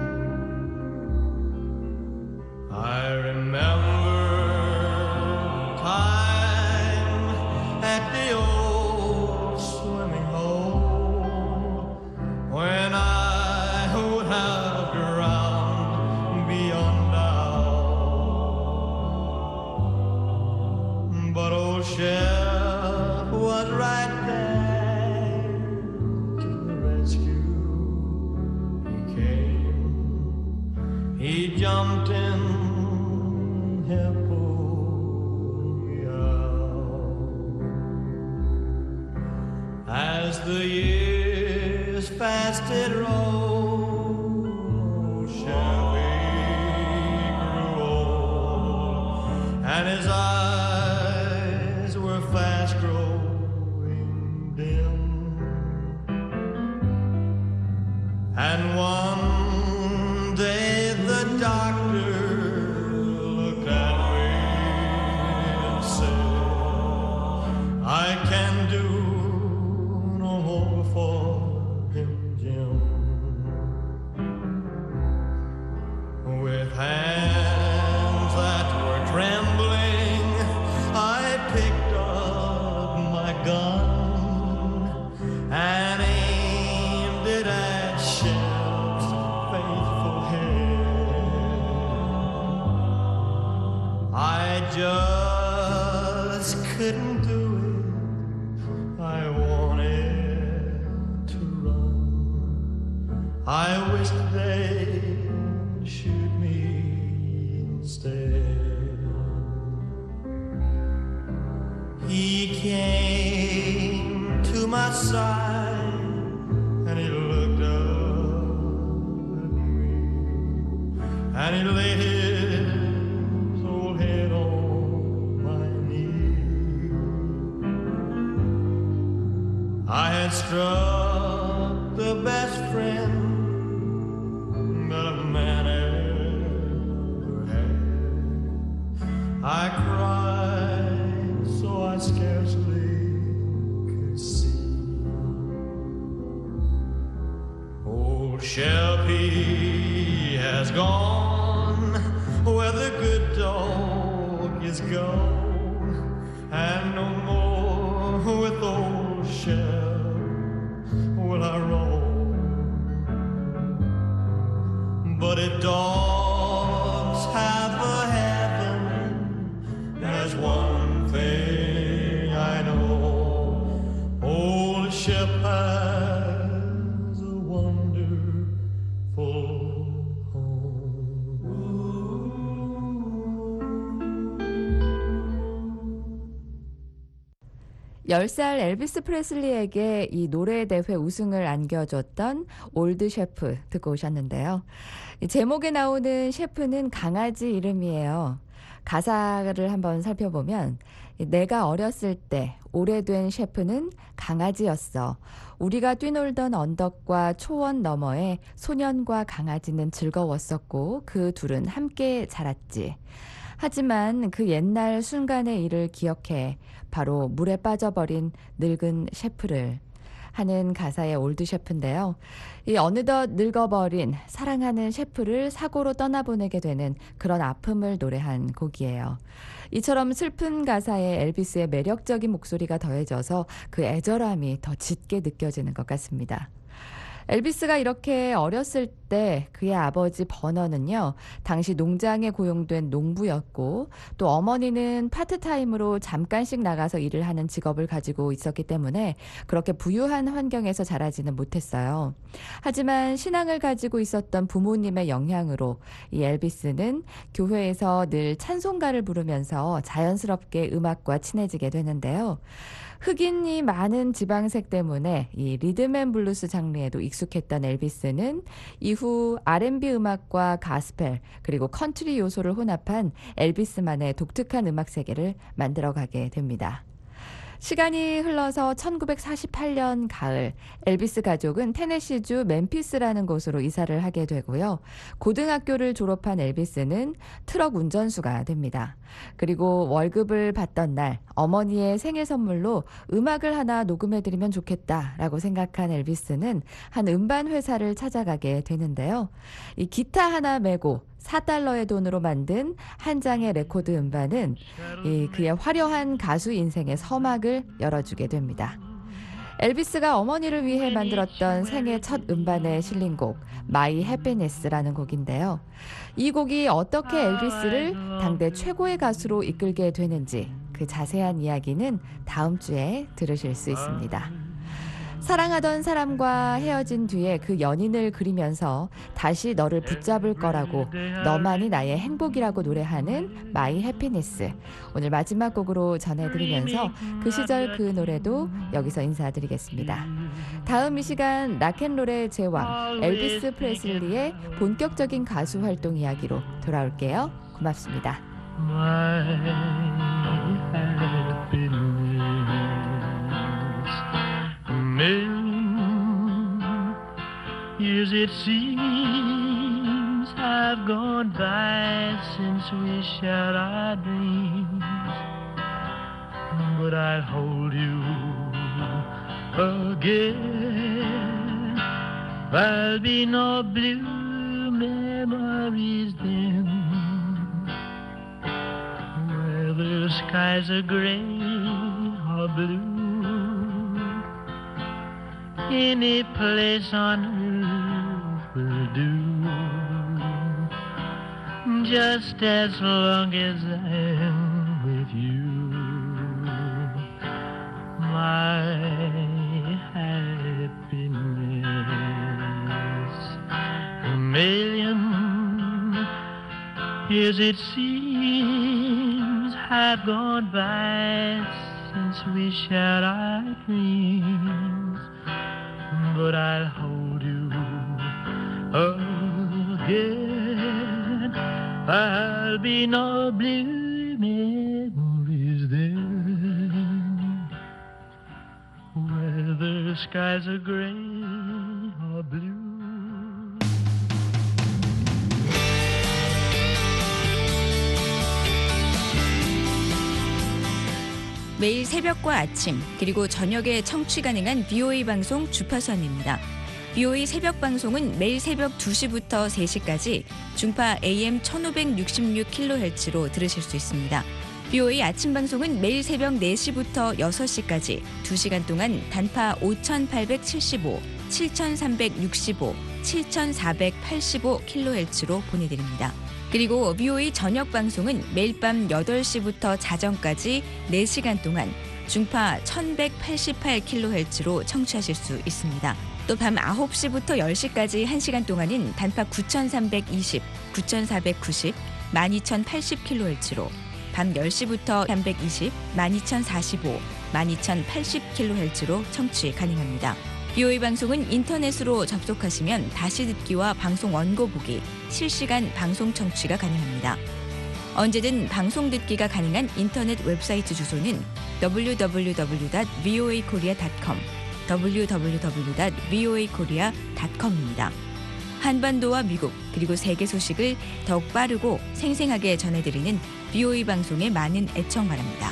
I remember time at the old swimming hole when I Chef was right there to the rescue. He came, he jumped in, helped pull me out. As the years fast did roll, Chevy grew old, and his eyes fast growing dim. And one day the doctor looked at me and said, I can do no more for him, Jim. With hands that were trembling, I picked gun and aimed it at Shep's faithful head. I just couldn't do it. I wanted to run. I wished they'd shoot me instead. He came to my side and he looked up at me and he laid his old head on my knee. I had struck the best friend that a man ever had. I cried so I scarcely could see. Old Shelby has gone where the good dog is gone, and no more with old Shell will I roam. But if dogs have a heaven, there's one thing I know: old Shep has a wonderful 열 살 엘비스 프레슬리에게 이 노래대회 우승을 안겨줬던 올드 셰프 듣고 오셨는데요. 이 제목에 나오는 셰프는 강아지 이름이에요. 가사를 한번 살펴보면 내가 어렸을 때 오래된 셰프는 강아지였어. 우리가 뛰놀던 언덕과 초원 너머에 소년과 강아지는 즐거웠었고 그 둘은 함께 자랐지. 하지만 그 옛날 순간의 일을 기억해 바로 물에 빠져버린 늙은 셰프를 하는 가사의 올드 셰프인데요. 이 어느덧 늙어버린 사랑하는 셰프를 사고로 떠나보내게 되는 그런 아픔을 노래한 곡이에요. 이처럼 슬픈 가사에 엘비스의 매력적인 목소리가 더해져서 그 애절함이 더 짙게 느껴지는 것 같습니다. 엘비스가 이렇게 어렸을 때 그의 아버지 버너는요, 당시 농장에 고용된 농부였고 또 어머니는 파트타임으로 잠깐씩 나가서 일을 하는 직업을 가지고 있었기 때문에 그렇게 부유한 환경에서 자라지는 못했어요. 하지만 신앙을 가지고 있었던 부모님의 영향으로 이 엘비스는 교회에서 늘 찬송가를 부르면서 자연스럽게 음악과 친해지게 되는데요. 흑인이 많은 지방색 때문에 이 리듬앤블루스 장르에도 익숙했던 엘비스는 이후 알앤비 음악과 가스펠 그리고 컨트리 요소를 혼합한 엘비스만의 독특한 음악 세계를 만들어가게 됩니다. 시간이 흘러서 천구백사십팔 년 가을, 엘비스 가족은 테네시주 멤피스라는 곳으로 이사를 하게 되고요. 고등학교를 졸업한 엘비스는 트럭 운전수가 됩니다. 그리고 월급을 받던 날 어머니의 생일 선물로 음악을 하나 녹음해드리면 좋겠다라고 생각한 엘비스는 한 음반 회사를 찾아가게 되는데요. 이 기타 하나 메고 사 달러의 돈으로 만든 한 장의 레코드 음반은 이 그의 화려한 가수 인생의 서막을 열어주게 됩니다. 엘비스가 어머니를 위해 만들었던 생애 첫 음반에 실린 곡 My Happiness라는 곡인데요. 이 곡이 어떻게 엘비스를 당대 최고의 가수로 이끌게 되는지 그 자세한 이야기는 다음 주에 들으실 수 있습니다. 사랑하던 사람과 헤어진 뒤에 그 연인을 그리면서 다시 너를 붙잡을 거라고 너만이 나의 행복이라고 노래하는 My Happiness. 오늘 마지막 곡으로 전해드리면서 그 시절 그 노래도 여기서 인사드리겠습니다. 다음 이 시간 락앤롤의 제왕 엘비스 프레슬리의 본격적인 가수 활동 이야기로 돌아올게요. 고맙습니다. Million years it seems have gone by since we shared our dreams, but I'll hold you again. There'll be no blue memories then, whether skies are gray or blue. Any place on earth will do, just as long as I'm with you. My happiness, a million years it seems have gone by since we shared our dreams, but I'll hold you again. there'll be no blue memories there, whether the skies are gray or blue. 매일 새벽과 아침 그리고 저녁에 청취 가능한 비오에이 방송 주파수 안내입니다. 비오에이 새벽 방송은 매일 새벽 두 시부터 세 시까지 중파 에이엠 천오백육십육 킬로헤르츠로 들으실 수 있습니다. 비오에이 아침 방송은 매일 새벽 네 시부터 여섯 시까지 두 시간 동안 단파 오천팔백칠십오, 칠천삼백육십오, 칠천사백팔십오 킬로헤르츠로 보내드립니다. 그리고 비오에이 저녁 방송은 매일 밤 여덟 시부터 자정까지 네 시간 동안 중파 천백팔십팔 킬로헤르츠로 청취하실 수 있습니다. 또 밤 아홉 시부터 열 시까지 한 시간 동안은 단파 구천삼백이십, 구천사백구십, 만이천팔십 킬로헤르츠로, 밤 열 시부터 삼백이십, 만이천사십오, 만이천팔십 킬로헤르츠로 청취 가능합니다. 비오에이 방송은 인터넷으로 접속하시면 다시 듣기와 방송 원고 보기, 실시간 방송 청취가 가능합니다. 언제든 방송 듣기가 가능한 인터넷 웹사이트 주소는 더블유 더블유 더블유 닷 브이오에이 코리아 닷 컴, 더블유 더블유 더블유 닷 브이오에이 코리아 닷 컴입니다. 한반도와 미국 그리고 세계 소식을 더욱 빠르고 생생하게 전해드리는 비오에이 방송의 많은 애청 바랍니다.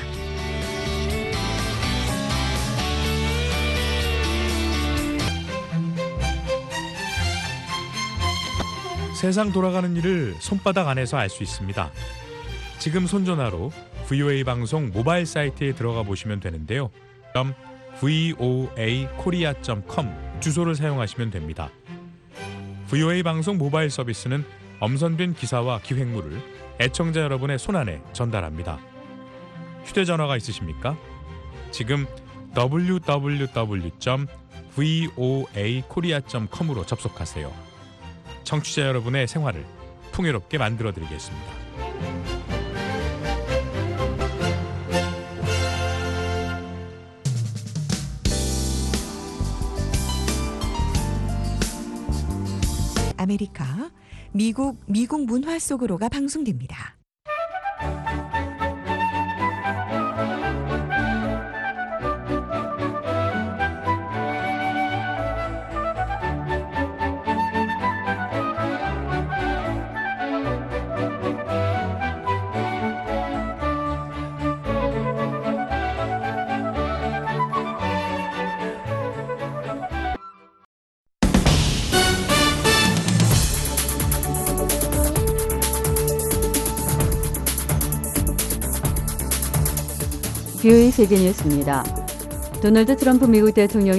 세상 돌아가는 일을 손바닥 안에서 알 수 있습니다. 지금 손전화로 브이오에이 방송 모바일 사이트에 들어가 보시면 되는데요. 브이오에이 코리아 닷 컴 주소를 사용하시면 됩니다. 브이오에이 방송 모바일 서비스는 엄선된 기사와 기획물을 애청자 여러분의 손안에 전달합니다. 휴대전화가 있으십니까? 지금 더블유 더블유 더블유 점 브이오에이 코리아 닷 컴으로 접속하세요. 청취자 여러분의 생활을 풍요롭게 만들어드리겠습니다. 아메리카, 미국, 미국 문화 속으로가 방송됩니다. 비오에이 세계뉴스입니다. 도널드 트럼프 미국 대통령이